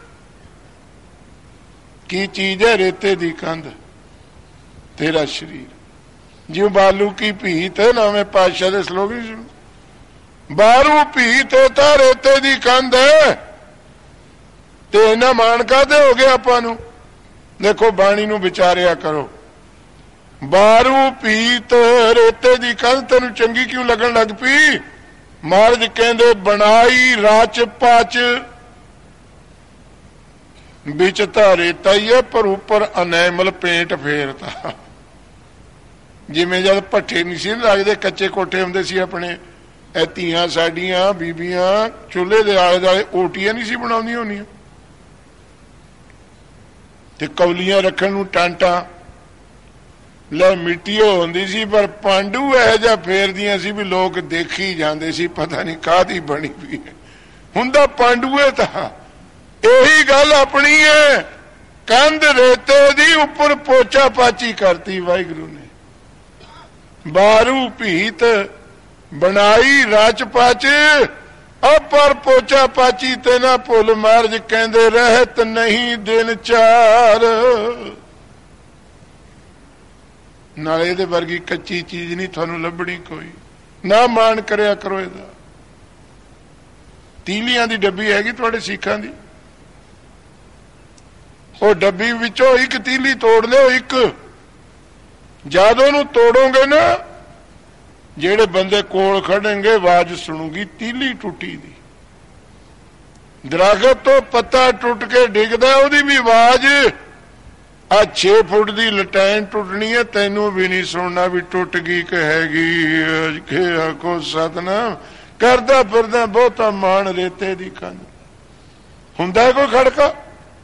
की चीज है, रेते दी कंध तेरा शरीर। जिव बालू की भीत है, नवें पातशाह दे स्लोगन सुनो, बारू भीत तो रेते दी कंध है। ते इन्ना मान काहदे हो गया आपां नूं। देखो बाणी नूं विचारिया करो, बारू भीत रेते दी कंध तेनू चंगी क्यों लगन लग पई। महाराज कहंदे बनाई रच पच, बिच तां रेता ही है, पर उपर अनैमल पेंट फेरता। जिवें जद भट्ठे नहीं सी लगदे, कच्चे कोठे हुंदे सी अपने, धीआं साडियां बीबियां चूल्हे दे आले दुआले ओटियां नहीं सी बनाउंदियां होंदियां, ते कौलियां रखण नूं टांटा ले मिट्टी होंदी सी, पर पांडू इहो जिहा फेरदियां सी भी लोग देखी जांदे सी, पता नहीं काहदी बनी पई है। हुंदा पांडूए तां यही गल अपनी है, कंध रेते दी उपर पोचा पाची करती वाहिगुरू ने। बारू भीत बनाई रच पच, अब पर पोचा पाची ते ना भुल। महाराज कहंदे रहत नहीं दिन चार। नाले इहदे वर्गी कच्ची चीज नहीं थानू लभणी कोई, ना मान करया करो इहदा। तीलियां दी डब्बी हैगी तुहाडे सिखां दी, ਉਹ ਡੱਬੀ ਵਿੱਚੋਂ ਇੱਕ ਤੀਲੀ ਤੋੜ ਲਿਓ। ਇੱਕ ਜਦ ਉਹਨੂੰ ਤੋੜੋਗੇ ਨਾ, ਜਿਹੜੇ ਬੰਦੇ ਕੋਲ ਖੜਨਗੇ ਆਵਾਜ਼ ਸੁਣੂਗੀ ਤੀਲੀ ਟੁੱਟੀ ਦੀ। ਦਰਖਤ ਤੋਂ ਪੱਤਾ ਟੁੱਟ ਕੇ ਡਿੱਗਦਾ, ਉਹਦੀ ਵੀ ਆਵਾਜ਼ ਆ ਛੇ ਫੁੱਟ ਦੀ ਲਟੈਨ ਟੁੱਟਣੀ ਹੈ, ਤੈਨੂੰ ਵੀ ਨਹੀਂ ਸੁਣਨਾ ਵੀ ਟੁੱਟ ਗਈ ਕਿ ਹੈਗੀ। ਕਿ ਆਖੋ ਸਤਨਾਮ। ਕਰਦਾ ਫਿਰਦਾ ਬਹੁਤਾ ਮਾਣ ਰੇਤੇ ਦੀ ਕੰਧ। ਹੁੰਦਾ ਕੋਈ ਖੜਕਾ,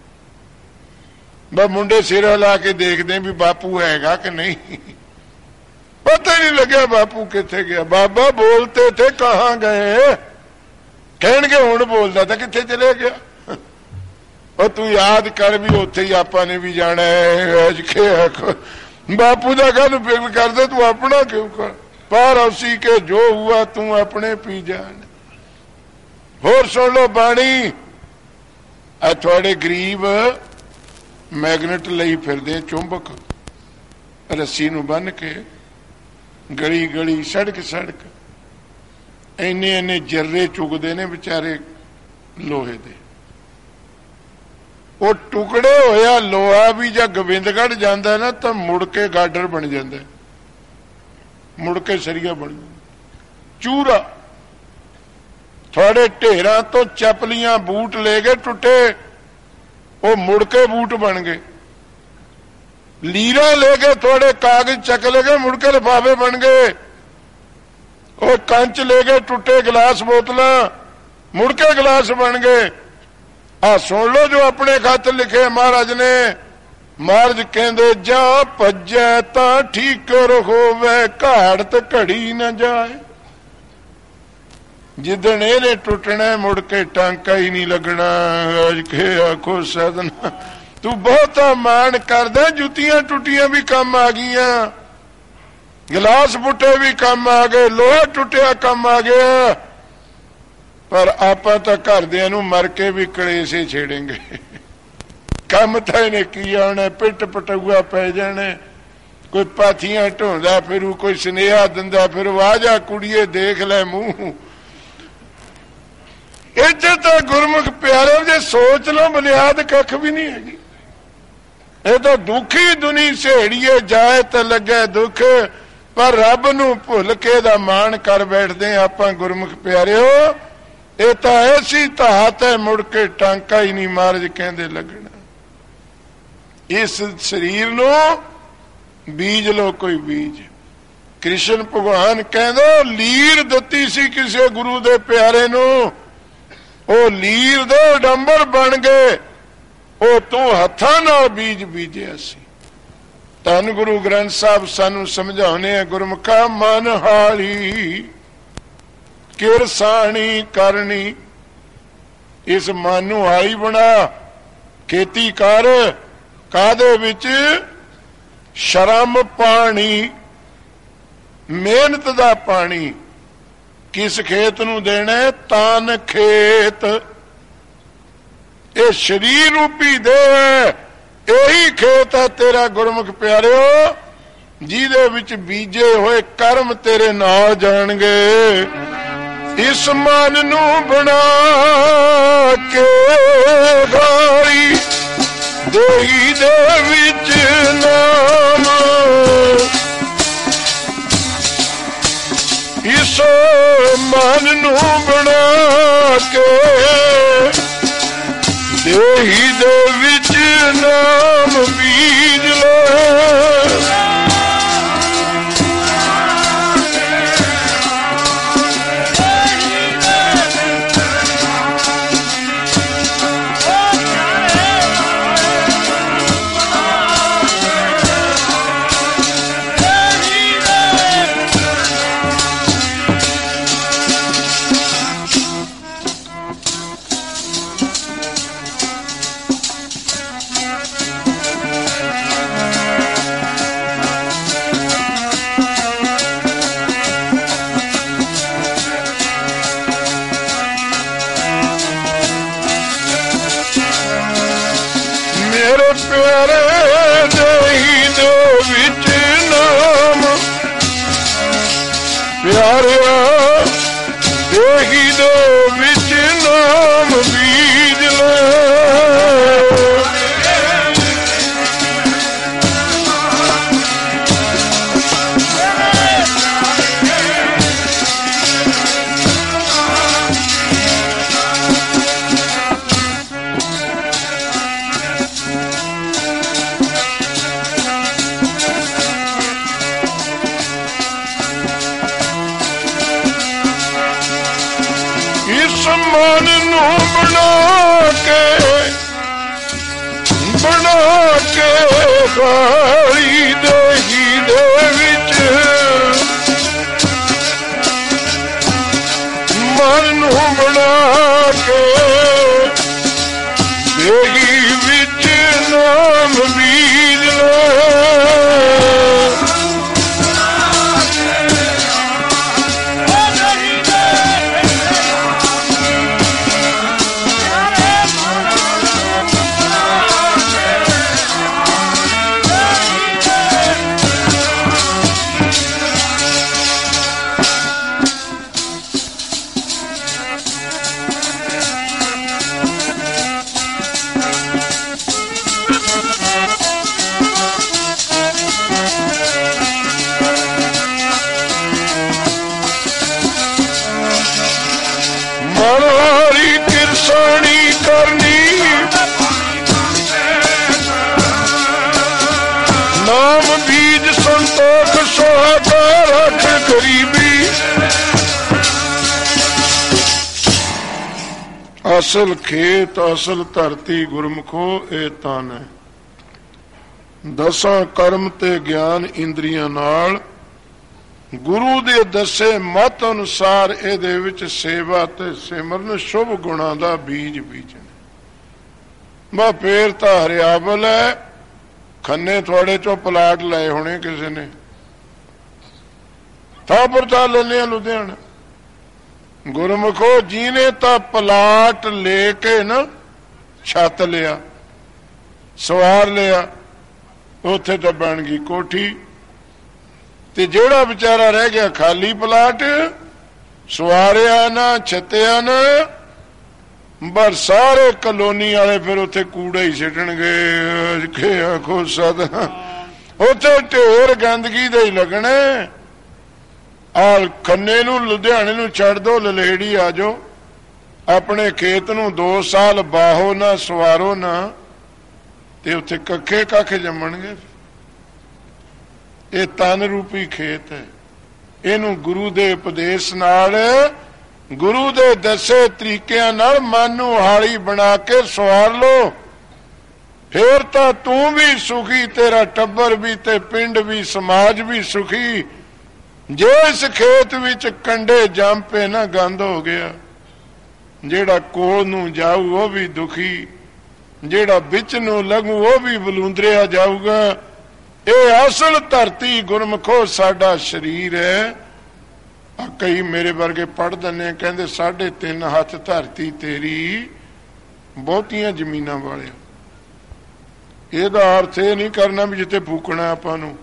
बस मुंडे सिरा ला के देखते भी बापू हैगा कि नहीं, पता ही नहीं लगे बापू किथे गया। बाबा बोलते थे कहाँ गए, कहणगे हुण बोलता था किथे चले गया। और तू याद कर भी उत्थे ही आपां ने भी जाना है। बापू का गल फिक्र करदे, तू अपना क्यों कर। पर उसी के जो हुआ तू अपने पी जान। होर सुन लो बाणी, आ थोड़े गरीब मैगनेट लई फिरदे चुंबक, रस्सी नूं बन के गली गली सड़क सड़क इन्ने इन्ने जर्रे चुगदे ने बेचारे लोहे दे। वो टुकड़े होया लोहा भी जब गोबिंदगढ़ जाता है ना तो मुड़ के गाडर बन जाता है, मुड़ के सरिया बन जाता। चूरा थोड़े ढेरां तो चपलियां बूट ले गए टुटे, वो मुड़ के बूट बन गए। लीरा ले गए थोड़े कागज चक ले गए, मुड़ के लिफाफे बन गए। वो कंच ले गए टुटे गिलास बोतल, मुड़ के गिलास बन गए। आ सुन लो जो अपने खत लिखे महाराज ने। महाराज कहते जा भज्जै तां ठीकर होवे, घाड़त घड़ी न जाए। जिदन एने टुटना मुड़ के टांका ही नहीं लगना। अज के आखो सदना तू बहुता मान करदा, जुतियां टुटियां भी कम आ गईयां, गिलास पुटे भी कम आ गए, लोहा टुटिया कम आ गया। पर आपां तां घरदियां नूं मर के भी कलेसे छेड़ेंगे। कम तो इन्हें की आना, पिट पटुआ पै जाने। कोई पाथियां ढोंदा फिरू, कोई सुनेहा दिंदा फिर, आ जा कुड़िए देख लै मूंह। इज्जत तो गुरमुख प्यारे जे सोच लो बुनियाद कख भी नहीं हैगी। ये तो दुखी दुनी सेड़िए जाए तो लगे दुख, पर रब नूं भुल के दा मान कर बैठदे आपां गुरमुख प्यारिओ। ये तो ऐसी धात है मुड़ के टांका ही नहीं महाराज कहते लगना। इस शरीर नूं बीज लो कोई बीज। कृष्ण भगवान कहंदे लीर दत्ती सी किसी गुरु दे प्यारे नूं, ਉਹ ਲੀਰ ਦੇ ਡੰਬਰ ਬਣ ਗਏ, ਉਹ ਤੂੰ ਹੱਥਾਂ ਨਾਲ ਬੀਜ ਬੀਜਿਆ ਸੀ। ਧੰਨ ਗੁਰੂ ਗ੍ਰੰਥ ਸਾਹਿਬ ਸਾਨੂੰ ਸਮਝਾਉਣੇ ਆ, ਗੁਰਮੁਖਾ ਮਨ ਹਾਲੀ ਕਿਰਸਾਣੀ ਕਰਨੀ। ਇਸ ਮਨ ਨੂੰ ਹਾਲੀ ਬਣਾ, ਖੇਤੀ ਕਰ। ਕਾਹਦੇ ਵਿੱਚ? ਸ਼ਰਮ ਪਾਣੀ, ਮਿਹਨਤ ਦਾ ਪਾਣੀ। किस खेत नूं देना? तान खेत। ये शरीर रूपी दे, यही खेत है तेरा गुरमुख प्यारिओ, जिहदे विच बीजे होए कर्म तेरे नाल जाणगे। इस मन नूं बना के गाई, देही दे विच नाम। इस मन नूं बना के देही दे विच नाम बीज ले। ਤੇਰੀ ਵੀ ਅਸਲ ਖੇਤ ਅਸਲ ਧਰਤੀ ਗੁਰਮੁਖੋ ਇਹ ਤਨ ਹੈ। ਦਸਾਂ ਕਰਮ ਤੇ ਗਿਆਨ ਇੰਦਰੀਆਂ ਨਾਲ ਗੁਰੂ ਦੇ ਦੱਸੇ ਮਤ ਅਨੁਸਾਰ ਇਹਦੇ ਵਿੱਚ ਸੇਵਾ ਤੇ ਸਿਮਰਨ ਸ਼ੁਭ ਗੁਣਾਂ ਦਾ ਬੀਜ ਬੀਜਣ। ਬਾ ਫੇਰ ਤਾਂ ਹਰਿਆਵਲ ਹੈ। ਖੰਨੇ ਤੁਹਾਡੇ ਚੋਂ ਪਲਾਟ ਲਏ ਹੋਣੇ ਕਿਸੇ ਨੇ, ਥਾਂ ਪਰ ਤਾਂ ਲੈਨੇ ਆ ਲੁਧਿਆਣਾ। ਗੁਰਮੁਖੋ ਜਿਹਨੇ ਤਾਂ ਪਲਾਟ ਲੈ ਕੇ ਨਾ ਛੱਤ ਲਿਆ, ਸਵਾਰ ਲਿਆ, ਉੱਥੇ ਤਾਂ ਬਣ ਗਈ ਕੋਠੀ, ਤੇ ਜਿਹੜਾ ਵਿਚਾਰਾ ਰਹਿ ਗਿਆ ਖਾਲੀ ਪਲਾਟ, ਸਵਾਰਿਆ ਨਾ ਛੱਤਿਆ ਨਾ, ਪਰ ਸਾਰੇ ਕਲੋਨੀ ਵਾਲੇ ਫਿਰ ਉੱਥੇ ਕੂੜਾ ਹੀ ਸਿੱਟਣਗੇ। ਕਿ ਆਖੋ ਸਦ ਉੱਥੇ ਢੇਰ ਗੰਦਗੀ ਦੇ ਹੀ ਲੱਗਣੇ। ਆ ਖੰਨੇ ਨੂੰ ਲੁਧਿਆਣੇ ਨੂੰ ਛੱਡ ਦੋ, ਲਲੇੜੀ ਆ ਜਾਓ, ਆਪਣੇ ਖੇਤ ਨੂੰ ਦੋ ਸਾਲ ਬਾਹੋ ਨਾ ਸਵਾਰੋ ਨਾ, ਤੇ ਉੱਥੇ ਕੱਖੇ ਕੱਖ ਜੰਮਣਗੇ। ਇਹ ਤਨ ਰੂਪੀ ਖੇਤ ਹੈ। ਇਹਨੂੰ ਗੁਰੂ ਦੇ ਉਪਦੇਸ਼ ਨਾਲ, ਗੁਰੂ ਦੇ ਦੱਸੇ ਤਰੀਕਿਆਂ ਨਾਲ ਮਨ ਨੂੰ ਹਾਲੀ ਬਣਾ ਕੇ ਸਵਾਰ ਲੋ। ਫੇਰ ਤਾਂ ਤੂੰ ਵੀ ਸੁਖੀ, ਤੇਰਾ ਟੱਬਰ ਵੀ, ਤੇ ਪਿੰਡ ਵੀ, ਸਮਾਜ ਵੀ ਸੁਖੀ। ਜੇ ਇਸ ਖੇਤ ਵਿੱਚ ਕੰਡੇ ਜੰਮ ਪੇ ਨਾ ਗੰਦ ਹੋ ਗਿਆ, ਜਿਹੜਾ ਕੋਲ ਨੂੰ ਜਾਊ ਉਹ ਵੀ ਦੁਖੀ, ਜਿਹੜਾ ਵਿੱਚ ਨੂੰ ਲੱਗੂ ਉਹ ਵੀ ਬਲੂੰਦਰਿਆ ਜਾਊਗਾ। ਇਹ ਅਸਲ ਧਰਤੀ ਗੁਰਮੁਖੋ ਸਾਡਾ ਸਰੀਰ ਹੈ। ਆ ਕਈ ਮੇਰੇ ਵਰਗੇ ਪੜ੍ਹ ਦਿੰਦੇ, ਕਹਿੰਦੇ ਸਾਢੇ ਤਿੰਨ ਹੱਥ ਧਰਤੀ ਤੇਰੀ, ਬਹੁਤੀਆਂ ਜ਼ਮੀਨਾਂ ਵਾਲਿਆ। ਇਹਦਾ ਅਰਥ ਇਹ ਨਹੀਂ ਕਰਨਾ ਵੀ ਜਿੱਥੇ ਫੂਕਣਾ ਆਪਾਂ ਨੂੰ,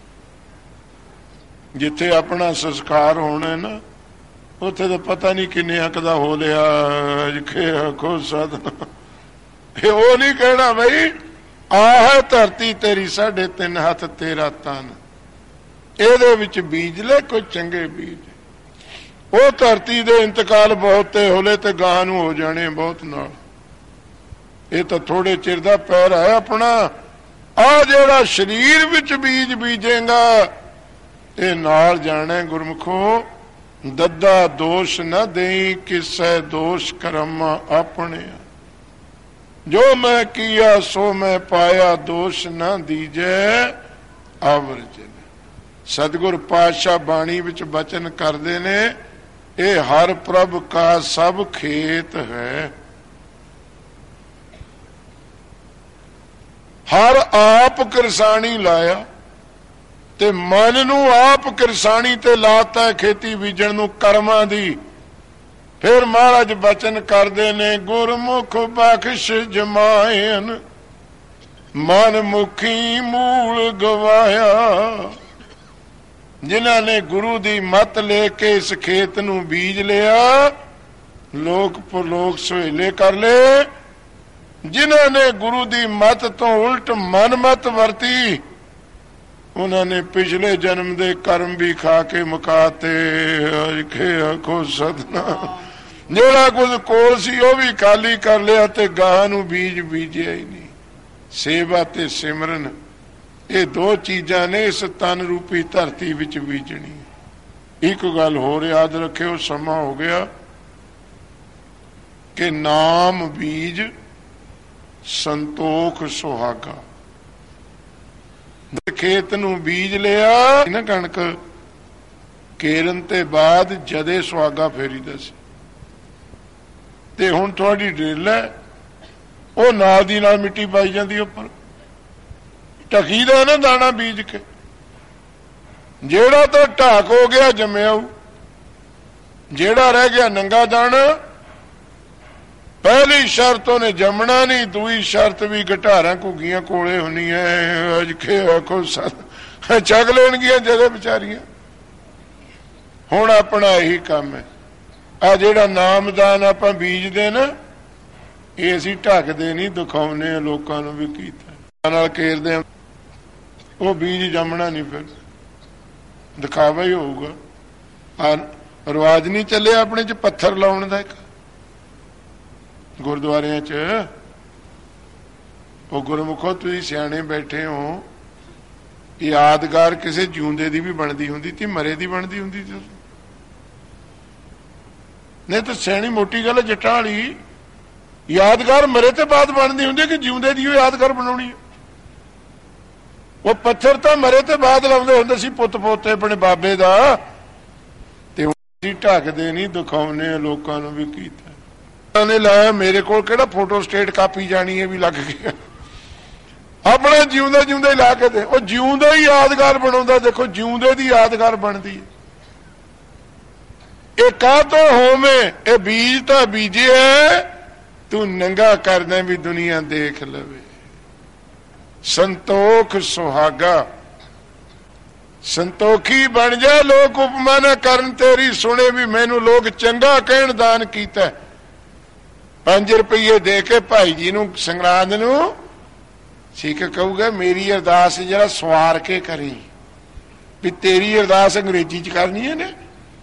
ਜਿੱਥੇ ਆਪਣਾ ਸੰਸਕਾਰ ਹੋਣਾ ਨਾ, ਉੱਥੇ ਤਾਂ ਪਤਾ ਨਹੀਂ ਕਿੰਨੇ ਅੱਕ ਦਾ ਹੋ ਲਿਆ। ਆਖੋ ਸਦ ਇਹ ਉਹ ਨਹੀਂ ਕਹਿਣਾ ਬਈ ਆਹ ਧਰਤੀ ਤੇਰੀ, ਸਾਢੇ ਤਿੰਨ ਹੱਥ ਤੇਰਾ ਤਨ, ਇਹਦੇ ਵਿੱਚ ਬੀਜ ਲੈ ਕੋਈ ਚੰਗੇ ਬੀਜ। ਉਹ ਧਰਤੀ ਦੇ ਇੰਤਕਾਲ ਬਹੁਤ ਤੇ ਹੋਲੇ ਤੇ ਗਾਂ ਨੂੰ ਹੋ ਜਾਣੇ ਬਹੁਤ ਨਾਲ। ਇਹ ਤਾਂ ਥੋੜੇ ਚਿਰ ਦਾ ਪੈਰ ਹੈ ਆਪਣਾ। ਆ ਜਿਹੜਾ ਸਰੀਰ ਵਿੱਚ ਬੀਜ ਬੀਜੇਗਾ ਇਹ ਨਾਲ ਜਾਣਾ। ਗੁਰਮੁਖੋ ਦੱਦਾ ਦੋਸ਼ ਨਾ ਦੇਈ, ਕਿਸੈ ਦੋਸ਼ ਕਰਮ ਆਪਣੇ। ਜੋ ਮੈਂ ਕੀਆ ਸੋ ਮੈਂ ਪਾਇਆ, ਦੋਸ਼ ਨਾ ਦੀਜੈ ਆਵਰਜਨ। ਸਤਿਗੁਰ ਪਾਤਸ਼ਾਹ ਬਾਣੀ ਵਿੱਚ ਬਚਨ ਕਰਦੇ ਨੇ, ਇਹ ਹਰ ਪ੍ਰਭ ਕਾ ਸਭ ਖੇਤ ਹੈ। ਹਰ ਆਪ ਕਿਰਸਾਣੀ ਲਾਇਆ ਤੇ ਮਨ ਨੂੰ ਆਪ ਕਿਰਸਾਣੀ ਤੇ ਲਾਤਾ ਖੇਤੀ ਬੀਜਣ ਨੂੰ, ਕਰਮਾਂ ਦੀ। ਫਿਰ ਮਹਾਰਾਜ ਬਚਨ ਕਰਦੇ ਨੇ, ਗੁਰਮੁਖ ਬਖਸ਼ ਜਮਾਇਨ, ਮਨ ਮੁਖੀ ਮੂਲ ਗਵਾਇਆ। ਜਿਨ੍ਹਾਂ ਨੇ ਗੁਰੂ ਦੀ ਮੱਤ ਲੈ ਕੇ ਇਸ ਖੇਤ ਨੂੰ ਬੀਜ ਲਿਆ, ਲੋਕ ਪਰਲੋਕ ਸੁਹੇਲੇ ਕਰ ਲਏ। ਜਿਨ੍ਹਾਂ ਨੇ ਗੁਰੂ ਦੀ ਮੱਤ ਤੋਂ ਉਲਟ ਮਨਮਤ ਵਰਤੀ, ਉਹਨਾਂ ਨੇ ਪਿਛਲੇ ਜਨਮ ਦੇ ਕਰਮ ਵੀ ਖਾ ਕੇ ਮੁਕਾਤੇ। ਆਖੋ ਸਤਿਨਾਮ। ਜਿਹੜਾ ਕੁਝ ਕੋਲ ਸੀ ਉਹ ਵੀ ਖਾਲੀ ਕਰ ਲਿਆ ਤੇ ਗਾਂ ਨੂੰ ਬੀਜ ਬੀਜਿਆ ਹੀ ਨਹੀਂ। ਸੇਵਾ ਤੇ ਸਿਮਰਨ, ਇਹ ਦੋ ਚੀਜ਼ਾਂ ਨੇ ਇਸ ਤਨ ਰੂਪੀ ਧਰਤੀ ਵਿੱਚ ਬੀਜਣੀ। ਇੱਕ ਗੱਲ ਹੋਰ ਯਾਦ ਰੱਖਿਓ, ਸਮਾਂ ਹੋ ਗਿਆ, ਕਿ ਨਾਮ ਬੀਜ ਸੰਤੋਖ ਸੁਹਾਗਾ। ਖੇਤ ਨੂੰ ਬੀਜ ਲਿਆ ਨਾ ਕਣਕ, ਕੇਰਨ ਤੇ ਬਾਅਦ ਜਦੇ ਸੁਹਾਗਾ ਫੇਰੀਦਾ ਸੀ। ਤੇ ਹੁਣ ਤੁਹਾਡੀ ਡਰਿੱਲ ਹੈ, ਉਹ ਨਾਲ ਦੀ ਨਾਲ ਮਿੱਟੀ ਪਾਈ ਜਾਂਦੀ ਉੱਪਰ, ਢਕੀ ਦਾ ਨਾ ਦਾਣਾ ਬੀਜ ਕੇ। ਜਿਹੜਾ ਤਾਂ ਢਾਕ ਹੋ ਗਿਆ ਜੰਮਿਆ, ਜਿਹੜਾ ਰਹਿ ਗਿਆ ਨੰਗਾ ਦਾਣਾ। ਪਹਿਲੀ ਸ਼ਰਤ ਉਹਨੇ ਜੰਮਣਾ ਨਹੀਂ, ਦੂਈ ਸ਼ਰਤ ਵੀ ਘਟਾਰਾਂ ਘੁੱਗੀਆਂ ਕੋਲੇ ਹੁੰਦੀਆਂ। ਅੱਜ ਕੇ ਆਖੋ ਸਤ ਚੱਕ ਲੈਣਗੀਆਂ ਜਿਹੜੇ ਵਿਚਾਰੀਆਂ। ਹੁਣ ਆਪਣਾ ਇਹੀ ਕੰਮ ਹੈ। ਆ ਜਿਹੜਾ ਨਾਮਦਾਨ ਆਪਾਂ ਬੀਜਦੇ ਨਾ, ਇਹ ਅਸੀਂ ਢੱਕਦੇ ਨਹੀਂ, ਦਿਖਾਉਂਦੇ ਆ ਲੋਕਾਂ ਨੂੰ ਵੀ ਕੀਤਾ ਨਾਲ ਘੇਰਦੇ ਆ। ਉਹ ਬੀਜ ਜੰਮਣਾ ਨਹੀਂ, ਫਿਰ ਦਿਖਾਵਾ ਹੀ ਹੋਊਗਾ। ਆ ਰਿਵਾਜ ਨਹੀਂ ਚੱਲਿਆ ਆਪਣੇ ਚ ਪੱਥਰ ਲਾਉਣ ਦਾ, ਇੱਕ ਗੁਰਦੁਆਰਿਆਂ ਚ। ਉਹ ਗੁਰਮੁਖੋ ਤੁਸੀਂ ਸਿਆਣੇ ਬੈਠੇ ਹੋ, यादगार किसी जिउंदे दी भी बनती हुंदी थी, मरे दी बनती हुंदी थी। नहीं तो सैनी मोटी गल जट्टां वाली, यादगार मरे ते बाद बनती हुंदी कि जिउंदे दी यादगार बनाउणी है। वो पत्थर तो मरे ते बाद लाउंदे हुंदे सी पुत्त पोते अपने बाबे दा, ते ढकदे नहीं, दिखाउने लोकां नूं भी कीता ने लाया। मेरे कोल किहड़ा फोटो स्टेट कापी जानी है भी लग गया, अपना जिउंदा जिउंदा ही ला के दे। वो जिउंदा ही यादगार बनाउंदा, देखो जिउंदे दी यादगार बनदी है। ये काह तो होवे, ये बीज तो बीजे है, तू नंगा कर दे भी दुनिया देख लवे। संतोख सुहागा, संतोखी बन जा, लोग उपमा न करन तेरी सुने भी मैनू लोग चंगा कहण दान कीता। पांच रुपये दे के भाई जी नू संगरांद नू ठीक कहूगा मेरी अरदास जरा सवार के करी, भी तेरी अरदास अंग्रेजी च करनी है ने,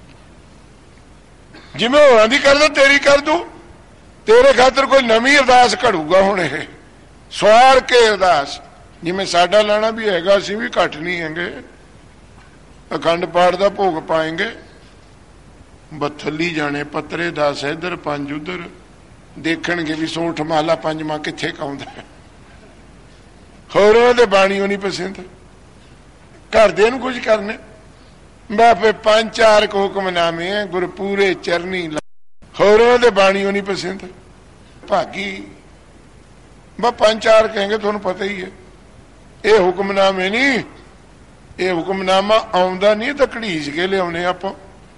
जिवें होरां दी करदा तेरी कर दू। तेरे खातर कोई नवीं अरदास घड़ूगा हुणे, सवार के अरदास। जिवें साडा लाना भी हैगा, असीं भी घट नहीं हैगे। अखंड पाठ का भोग पाएंगे, बथली जाने पत्रे दस इधर पंज उधर, देखणगे भी सोठ माला पंजवा कित्थे काउंदा है। होरां दे बाणीओ नहीं पसंद, घरदे नूं कुछ करने बापे पंज चार को हुक्मनामे है गुर पूरे चरनी। होरां दे बाणीओ नहीं पसंद, भागी बस पंज चार कहेंगे, तुहानूं पता ही है। ये हुक्मनामे नहीं, ये हुक्मनामा आउंदा नहीं तो घड़ीस के लियाउने आपां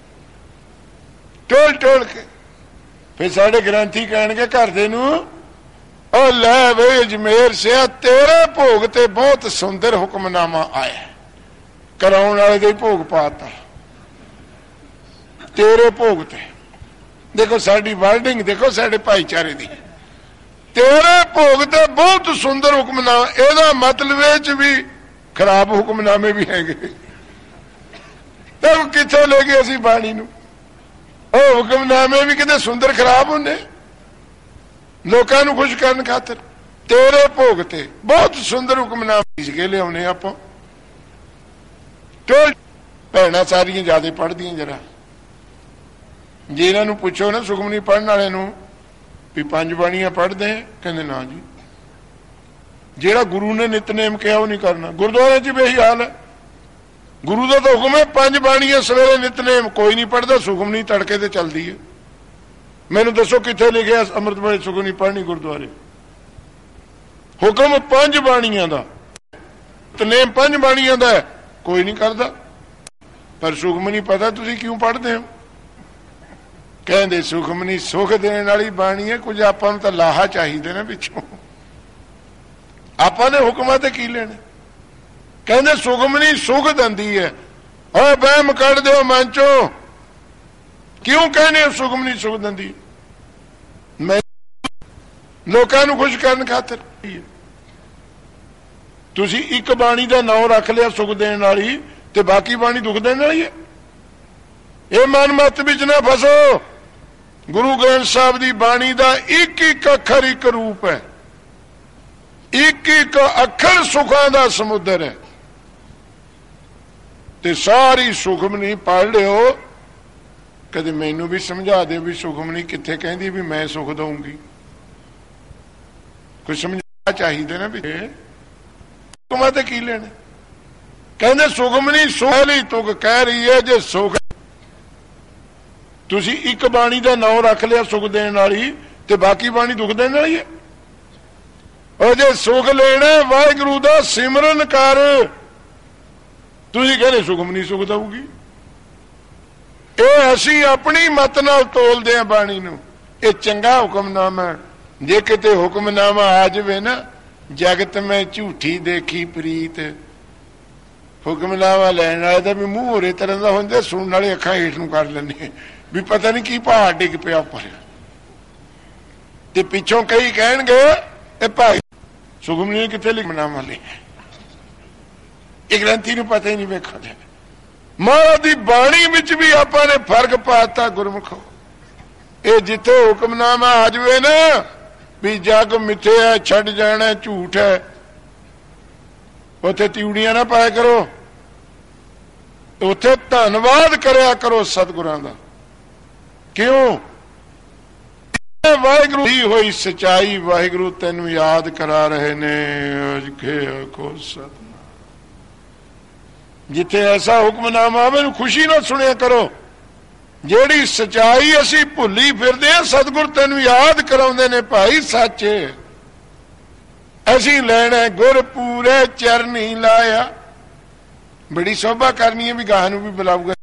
टोल टोल के। फिर साडे ग्रंथी कहणगे घरदे नूं, ओ लै वे अजमेर से तेरे भोग ते बहुत सुंदर हुक्मनामा आया, कराउण वाले दे भोग पाता तेरे भोग ते। देखो साडी वर्डिंग देखो साडे भाईचारे दी, तेरे भोग ते बहुत सुंदर हुक्मनामा। इहदा मतलब च भी खराब हुक्मनामे भी हैगे, तो कित्थे ले गए असीं बाणी नूं। ਉਹ ਹੁਕਮਨਾਮੇ भी कितने सुंदर खराब होने, लोगों को खुश करने खातर। तेरे भोग ते बहुत सुंदर हुक्मनामे के लियाउने आपां। टोल भैणां सारियां ज्यादा पढ़दियां, जरा जे इन्हां नूं पुछो ना सुखमनी पढ़न वाले नूं भी पंज बाणियां पढ़दे, कहंदे ना जी, जिहड़ा गुरु ने नितनेम कहा वो नहीं करना। गुरुद्वारे च भी यही हाल है, गुरु का तो हुक्म है पंज बाणियां सवेरे नितनेम, कोई नहीं पढ़ता, सुखमनी तड़के ते चलती है। मैनू दसो कित्थे लिखिआ अमृत वेले सुखमनी पढ़नी गुरुद्वारे? हुक्म पंज बाणियां दा, नितनेम पंज बाणियां दा है, कोई नहीं करता। पर सुखमनी पता तुसीं क्यों पढ़ते हो? कहंदे सुखमनी सुख देने वाली बाणी है, कुछ आपां नूं तां लाहा चाहिए ना पिछों, आपां ने हुक्मां ते की लेने। कहते सुखमनी सुख दिंदी है, और बहम कढ़ दो मन चो। क्यों कहने सुखमनी सुख दिंदी? मैं लोगों को खुश करने खातर। तुसी एक बाणी का नाम रख लिया सुख देने वाली, ते बाकी बाणी दुख देने वाली है। ये मन मत विच ना फसो। गुरु ग्रंथ साहब की बाणी का एक एक अखर एक रूप है, एक एक अखर सुखां दा समुद्र है। ते सारी सुखमनी पढ़ लियो, कदे मैनू भी समझा दे भी सुखमनी कित्थे कहंदी भी मैं सुख दूंगी। कुछ समझा चाहिए ना भी हुक्मां ते की लेने। कहंदे सुखमनी सुख लई तुक कह रही है, जे सुख तुसी एक बाणी का नाम रख लिया सुख देने वाली, ते बाकी बाणी दुख देने वाली है। और जे सुख लेना वाहिगुरू दा सिमरन कर, तुसीं कहने सुखमनी सुख दऊगी। ये असीं अपनी मत नाल तोलदे आ बाणी नूं। ये चंगा हुक्मनामा, जे किते हुक्मनामा आ जावे ना, जगत में झूठी देखी प्रीत। हुक्मनामा लैण वाले दा भी मूँह होरे तरह दा हुंदा, सुणन वाले अखां हेठ नूं कर लैंदे भी पता नहीं की पहाड़ डिग पिया उपर। ते पिछों कई कहणगे ए भाई सुखमनी ने कित्थे हुक्मनामा लिखिआ, एक ग्रंथी नूं पता ही नहीं। वेखो महाराज दी बाणी विच भी आपां ने फर्क पाता। गुरमुखो ये जिथे हुक्मनामा आ जावे ना भी जग मिथ्या है, छड़ जाना झूठ है, ਉੱਥੇ ਤਿਊੜੀਆਂ ਨਾ ਪਾਇਆ ਕਰੋ, ਉੱਥੇ ਧੰਨਵਾਦ ਕਰਿਆ ਕਰੋ ਸਤਿਗੁਰਾਂ ਦਾ। ਕਿਉਂ? ਵਾਹਿਗੁਰੂ ਦੀ ਹੋਈ ਸਚਾਈ ਵਾਹਿਗੁਰੂ ਤੈਨੂੰ ਯਾਦ ਕਰਾ ਰਹੇ ਨੇ। ਆਖੋ ਸਤਿਨਾਮ। ਜਿੱਥੇ ਐਸਾ ਹੁਕਮਨਾਮਾ ਆਵੇ ਨੂੰ ਖੁਸ਼ੀ ਨਾਲ ਸੁਣਿਆ ਕਰੋ। ਜਿਹੜੀ ਸਚਾਈ ਅਸੀਂ ਭੁੱਲੀ ਫਿਰਦੇ ਆ, ਸਤਿਗੁਰ ਤੈਨੂੰ ਯਾਦ ਕਰਾਉਂਦੇ ਨੇ, ਭਾਈ ਸੱਚ ਅਸੀਂ ਲੈਣਾ ਗੁਰ ਪੂਰੇ ਚਰਨੀ ਲਾਇਆ। ਬੜੀ ਸੋਭਾ ਕਰਨੀ ਹੈ ਵੀ ਗਾਹ ਨੂੰ ਵੀ ਬੁਲਾਊਗਾ,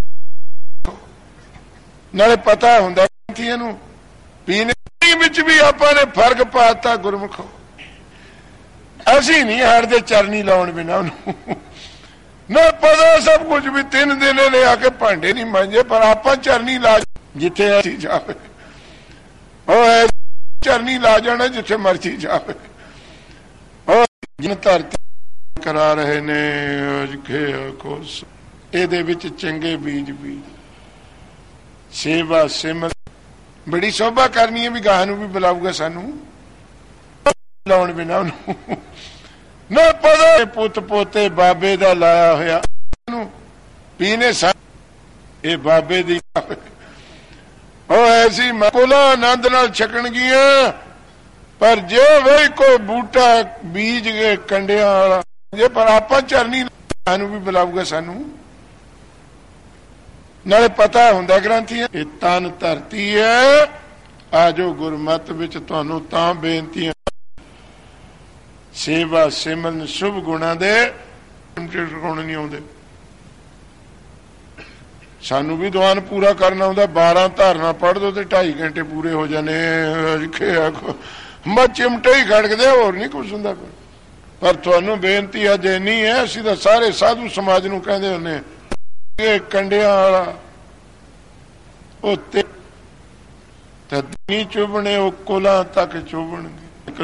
ਨਾਲੇ ਪਤਾ ਹੁੰਦਾ ਨੂੰ ਪੀਣੇ ਵਿੱਚ ਵੀ ਆਪਾਂ ਨੇ ਫਰਕ ਪਾਤਾ। ਗੁਰਮੁਖੋ ਅਸੀਂ ਨਹੀਂ ਹਟਦੇ ਚਰਨੀ ਲਾਉਣ ਬਿਨਾ ਉਹਨੂੰ, ਨਾ ਪਤਾ ਸਭ ਕੁਝ ਵੀ ਤਿੰਨ ਦਿਨ ਨੇ ਆ ਕੇ ਭਾਂਡੇ ਨਹੀਂ ਮਾਂਜੇ, ਪਰ ਆਪਾਂ ਚਰਨੀ ਲਾ ਜਿੱਥੇ ਅਸੀਂ ਜਾਵੇ, ਉਹ ਚਰਨੀ ਲਾ ਜਾਣਾ ਜਿੱਥੇ ਮਰਜ਼ੀ ਜਾਵੇ। ਉਹ ਜਿਨ ਧਰਤੀ ਕਰਾ ਰਹੇ ਨੇ ਇਹਦੇ ਵਿੱਚ ਚੰਗੇ ਬੀਜ ਬੀਜ ਸੇਵਾ ਸਿਮਰ। ਬੜੀ ਸੋਭਾ ਕਰਨੀ ਹੈ ਵੀ ਗਾਹ ਨੂੰ ਵੀ ਬੁਲਾਊਗਾ ਸਾਨੂੰ, ਲਾਉਣ ਬਿਨਾ ਉਹਨੂੰ, ਨਾ ਪਤਾ ਪੁੱਤ ਪੋਤੇ ਬਾਬੇ ਦਾ ਲਾਇਆ ਹੋਇਆ ਪੀਨੇ ਸਾ ਇਹ ਬਾਬੇ ਦੀ। ਉਹ ਐਸੀ ਕੋਲਾ ਆਨੰਦ ਨਾਲ ਛਕਣਗੀਆਂ, ਪਰ ਜੇ ਵਈ ਕੋਈ ਬੂਟਾ ਬੀਜ ਕੇ ਕੰਡਿਆਂ ਵਾਲਾ ਜੇ, ਪਰ ਆਪਾਂ ਚਰਨੀ ਨੂੰ ਵੀ ਬੁਲਾਊਗਾ ਸਾਨੂੰ, ਨਾਲੇ ਪਤਾ ਹੁੰਦਾ ਗ੍ਰੰਥੀਆਂ ਇਹ ਤਨ ਧਰਤੀ ਹੈ। ਆਜੋ ਗੁਰਮਤਿ ਵਿੱਚ ਤੁਹਾਨੂੰ ਤਾਂ ਬੇਨਤੀਆਂ ਸੇਵਾ ਸਿਮਰਨ ਸ਼ੁਭ ਗੁਣਾਂ ਦੇ ਗੁਣ ਨਹੀਂ ਆਉਂਦੇ। ਸਾਨੂੰ ਵੀ ਦੀਵਾਨ ਪੂਰਾ ਕਰਨਾ ਆਉਂਦਾ, ਬਾਰਾਂ ਧਾਰਨਾ ਪੜ੍ਹ ਦੋ ਤੇ ਢਾਈ ਘੰਟੇ ਪੂਰੇ ਹੋ ਜਾਣੇ। ਮੈਂ ਚਿਮਟੇ ਹੀ ਖੜਕਦੇ, ਹੋਰ ਨਹੀਂ ਕੁਛ ਹੁੰਦਾ। ਪਰ ਤੁਹਾਨੂੰ ਬੇਨਤੀ ਅੱਜ ਇੰਨੀ ਹੈ, ਅਸੀਂ ਤਾਂ ਸਾਰੇ ਸਾਧੂ ਸਮਾਜ ਨੂੰ ਕਹਿੰਦੇ ਹੁੰਦੇ ਇਹ ਕੰਡਿਆਂ ਵਾਲਾ ਉੱਤੇ ਨਹੀਂ ਚੁਭਣੇ, ਉਹ ਕੋਲਾਂ ਤੱਕ ਚੁਭਣਗੇ।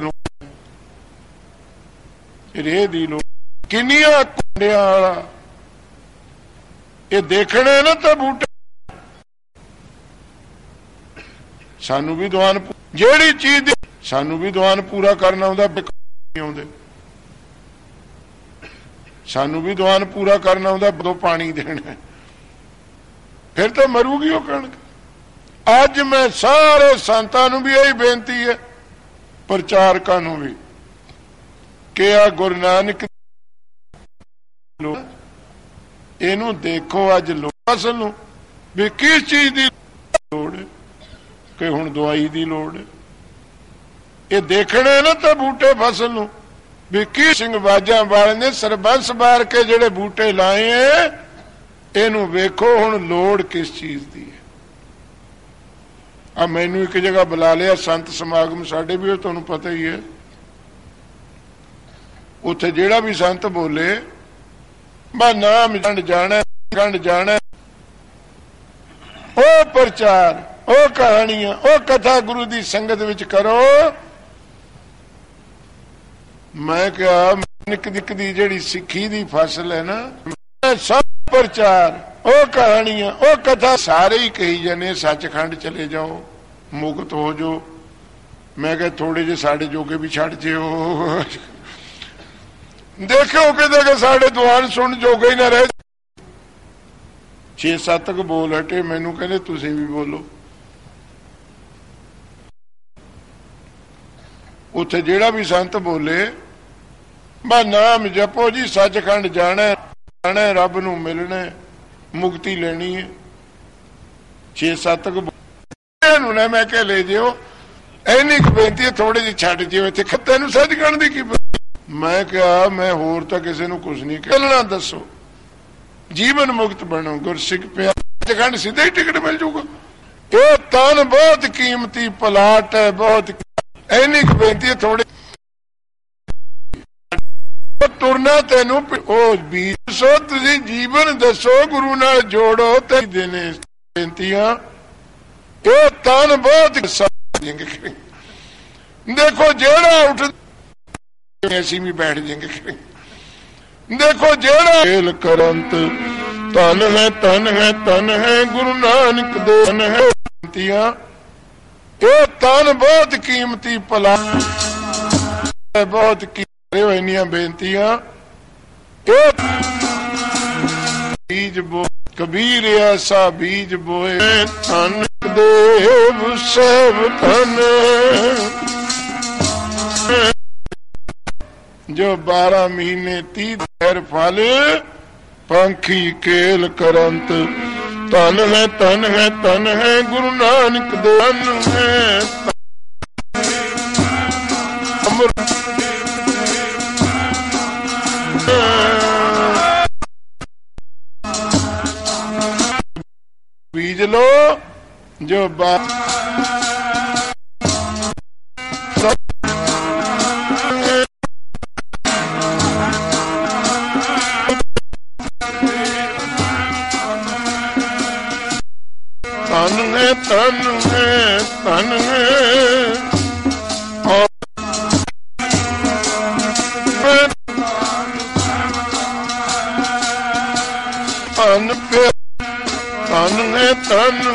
ਰੇ ਦੀ ਲੋੜ ਕਿੰਨੀਆਂ ਕੰਡਿਆਂ ਵਾਲਾ ਇਹ ਦੇਖਣੇ ਨਾ ਤਾਂ ਬੂਟੇ। ਸਾਨੂੰ ਵੀ ਦੀਵਾਨ ਜਿਹੜੀ ਚੀਜ਼ ਸਾਨੂੰ ਵੀ ਦੀਵਾਨ ਪੂਰਾ ਕਰਨਾ ਆਉਂਦਾ, ਆਉਂਦੇ ਸਾਨੂੰ ਵੀ ਦੀਵਾਨ ਪੂਰਾ ਕਰਨਾ ਆਉਂਦਾ, ਦੋ ਪਾਣੀ ਦੇਣਾ, ਫਿਰ ਤਾਂ ਮਰੂਗੀ ਉਹ ਕਣਕ। ਅੱਜ ਮੈਂ ਸਾਰੇ ਸੰਤਾਂ ਨੂੰ ਵੀ ਇਹੀ ਬੇਨਤੀ ਹੈ, ਪ੍ਰਚਾਰਕਾਂ ਨੂੰ ਵੀ, ਕਿ ਆ ਗੁਰੂ ਨਾਨਕ ਇਹਨੂੰ ਦੇਖੋ ਅੱਜ ਅਸਲ ਨੂੰ ਵੀ ਕਿਸ ਚੀਜ਼ ਦੀ ਲੋੜ ਹੈ, ਕਿ ਹੁਣ ਦਵਾਈ ਦੀ ਲੋੜ ਹੈ। ਇਹ ਦੇਖਣੇ ਨਾ ਤਾਂ ਬੂਟੇ ਫਸਲ ਨੂੰ ਵੀ ਕੀ ਸਿੰਘ ਬਾਜਾਂ ਵਾਲੇ ਨੇ ਸਰਬੰਸ ਬਾਰ ਕੇ ਜਿਹੜੇ ਬੂਟੇ ਲਾਏ ਐ, ਇਹਨੂੰ ਵੇਖੋ ਹੁਣ ਲੋੜ ਕਿਸ ਚੀਜ਼ ਦੀ ਹੈ। ਆ ਮੈਨੂੰ ਇੱਕ ਜਗ੍ਹਾ ਬੁਲਾ ਲਿਆ ਸੰਤ ਸਮਾਗਮ ਸਾਡੇ ਵੀ, ਉਹ ਤੁਹਾਨੂੰ ਪਤਾ ਹੀ ਹੈ। ਉੱਥੇ ਜਿਹੜਾ ਵੀ ਸੰਤ ਬੋਲੇ ਮੈਂ ਨਾਮ ਗੰਢ ਜਾਣਾ ਗੰਢ ਜਾਣਾ, ਉਹ ਪ੍ਰਚਾਰ, ਉਹ ਕਹਾਣੀਆਂ, ਉਹ ਕਥਾ ਗੁਰੂ ਦੀ ਸੰਗਤ ਵਿੱਚ ਕਰੋ। ਮੈਂ ਕਿਹਾ ਨਿੱਕ ਨਿੱਕ ਦੀ ਜਿਹੜੀ ਸਿੱਖੀ ਦੀ ਫਸਲ ਹੈ ਨਾ, ਸਭ ਪ੍ਰਚਾਰ, ਉਹ ਕਹਾਣੀਆਂ, ਉਹ ਕਥਾ ਸਾਰੇ ਹੀ ਕਹੀ ਜਾਂਦੇ ਸੱਚਖੰਡ ਚਲੇ ਜਾਓ, ਮੁਕਤ ਹੋ ਜਾਓ। ਮੈਂ ਕਿਹਾ ਥੋੜੇ ਜਿਹੇ ਸਾਡੇ ਜੋਗੇ ਵੀ ਛੱਡ ਜਿਓ, ਦੇਖਿਓ ਕਿਤੇ ਕਿ ਸਾਡੇ ਦੀਵਾਨ ਸੁਣ ਜੋਗੇ ਹੀ ਨਾ ਰਹੇ। ਛੇ ਸੱਤ ਕੁ ਬੋਲ ਹਟੇ, ਮੈਨੂੰ ਕਹਿੰਦੇ ਤੁਸੀਂ ਵੀ ਬੋਲੋ। ਉੱਥੇ ਜਿਹੜਾ ਵੀ ਸੰਤ ਬੋਲੇ ਬਾ ਨਾਮ ਜਪੋ ਜੀ, ਸੱਚਖੰਡ ਜਾਣਾ ਜਾਣਾ, ਰੱਬ ਨੂੰ ਮਿਲਣਾ, ਮੁਕਤੀ ਲੈਣੀ ਹੈ। ਛੇ ਸੱਤ ਕੁ ਨੂੰ ਨਾ ਮੈਂ ਕਿਹਾ ਲੈ ਜਿਓ, ਇੰਨੀ ਕੁ ਬੇਨਤੀ ਥੋੜੇ ਜਿਹੇ ਛੱਡ ਜਿਓ, ਇੱਥੇ ਖੱਤੇ ਨੂੰ ਸੱਚਖੰਡ ਦੀ ਕੀ। ਮੈਂ ਕਿਹਾ ਮੈਂ ਹੋਰ ਤਾਂ ਕਿਸੇ ਨੂੰ ਕੁਛ ਨਹੀਂ ਕਹਿਣਾ, ਦੱਸੋ ਜੀਵਨ ਮੁਕਤ ਬਣੋ, ਗੁਰਸਿੱਖ ਪਿਆ ਸੱਚਖੰਡ ਸਿੱਧਾ ਹੀ ਟਿਕਟ ਮਿਲ ਜਾਊਗਾ। ਇਹ ਤਨ ਬਹੁਤ ਕੀਮਤੀ ਪਲਾਟ ਹੈ, ਬਹੁਤ ਇੰਨੀ ਕੁ ਬੇਨਤੀ ਹੈ ਥੋੜੇ ਤੁਰਨਾ ਤੈਨੂੰ ਉਹ ਬੀਜ ਸੋ, ਤੁਸੀਂ ਜੀਵਨ ਦੱਸੋ ਗੁਰੂ ਨਾਲ ਜੋੜੋ ਤੇ ਦੇਣੇ ਬੇਨਤੀਆਂ। ਇਹ ਤਨ ਬਹੁਤ ਦੇਖੋ ਜਿਹੜਾ ਉੱਠ ਅਸੀਂ ਵੀ ਬੈਠ ਜਾਏਂਗੇ। ਦੇਖੋ ਜਿਹੜਾ ਖੇਲ ਕਰੰਤ ਧਨ ਹੈ ਧਨ ਹੈ ਧਨ ਹੈ ਗੁਰੂ ਨਾਨਕ ਦੇ ਧਨ ਹੈ ਬੇਨਤੀਆਂ। ਇਹ ਤਨ ਬਹੁਤ ਕੀਮਤੀ ਭਲਾ ਬਹੁਤ ਕੀਮਤੀ ਇੰਨੀਆਂ ਬੇਨਤੀਆਂ बीज बो कबीर ऐसा बीज बोए धन देव सब धन जो बारह महीने तीन धैर फल पंखी केल करंत धन है धन है धन है गुरु नानक धन है बीज लो जो बात तन है तन है तन है तन पे तन है तन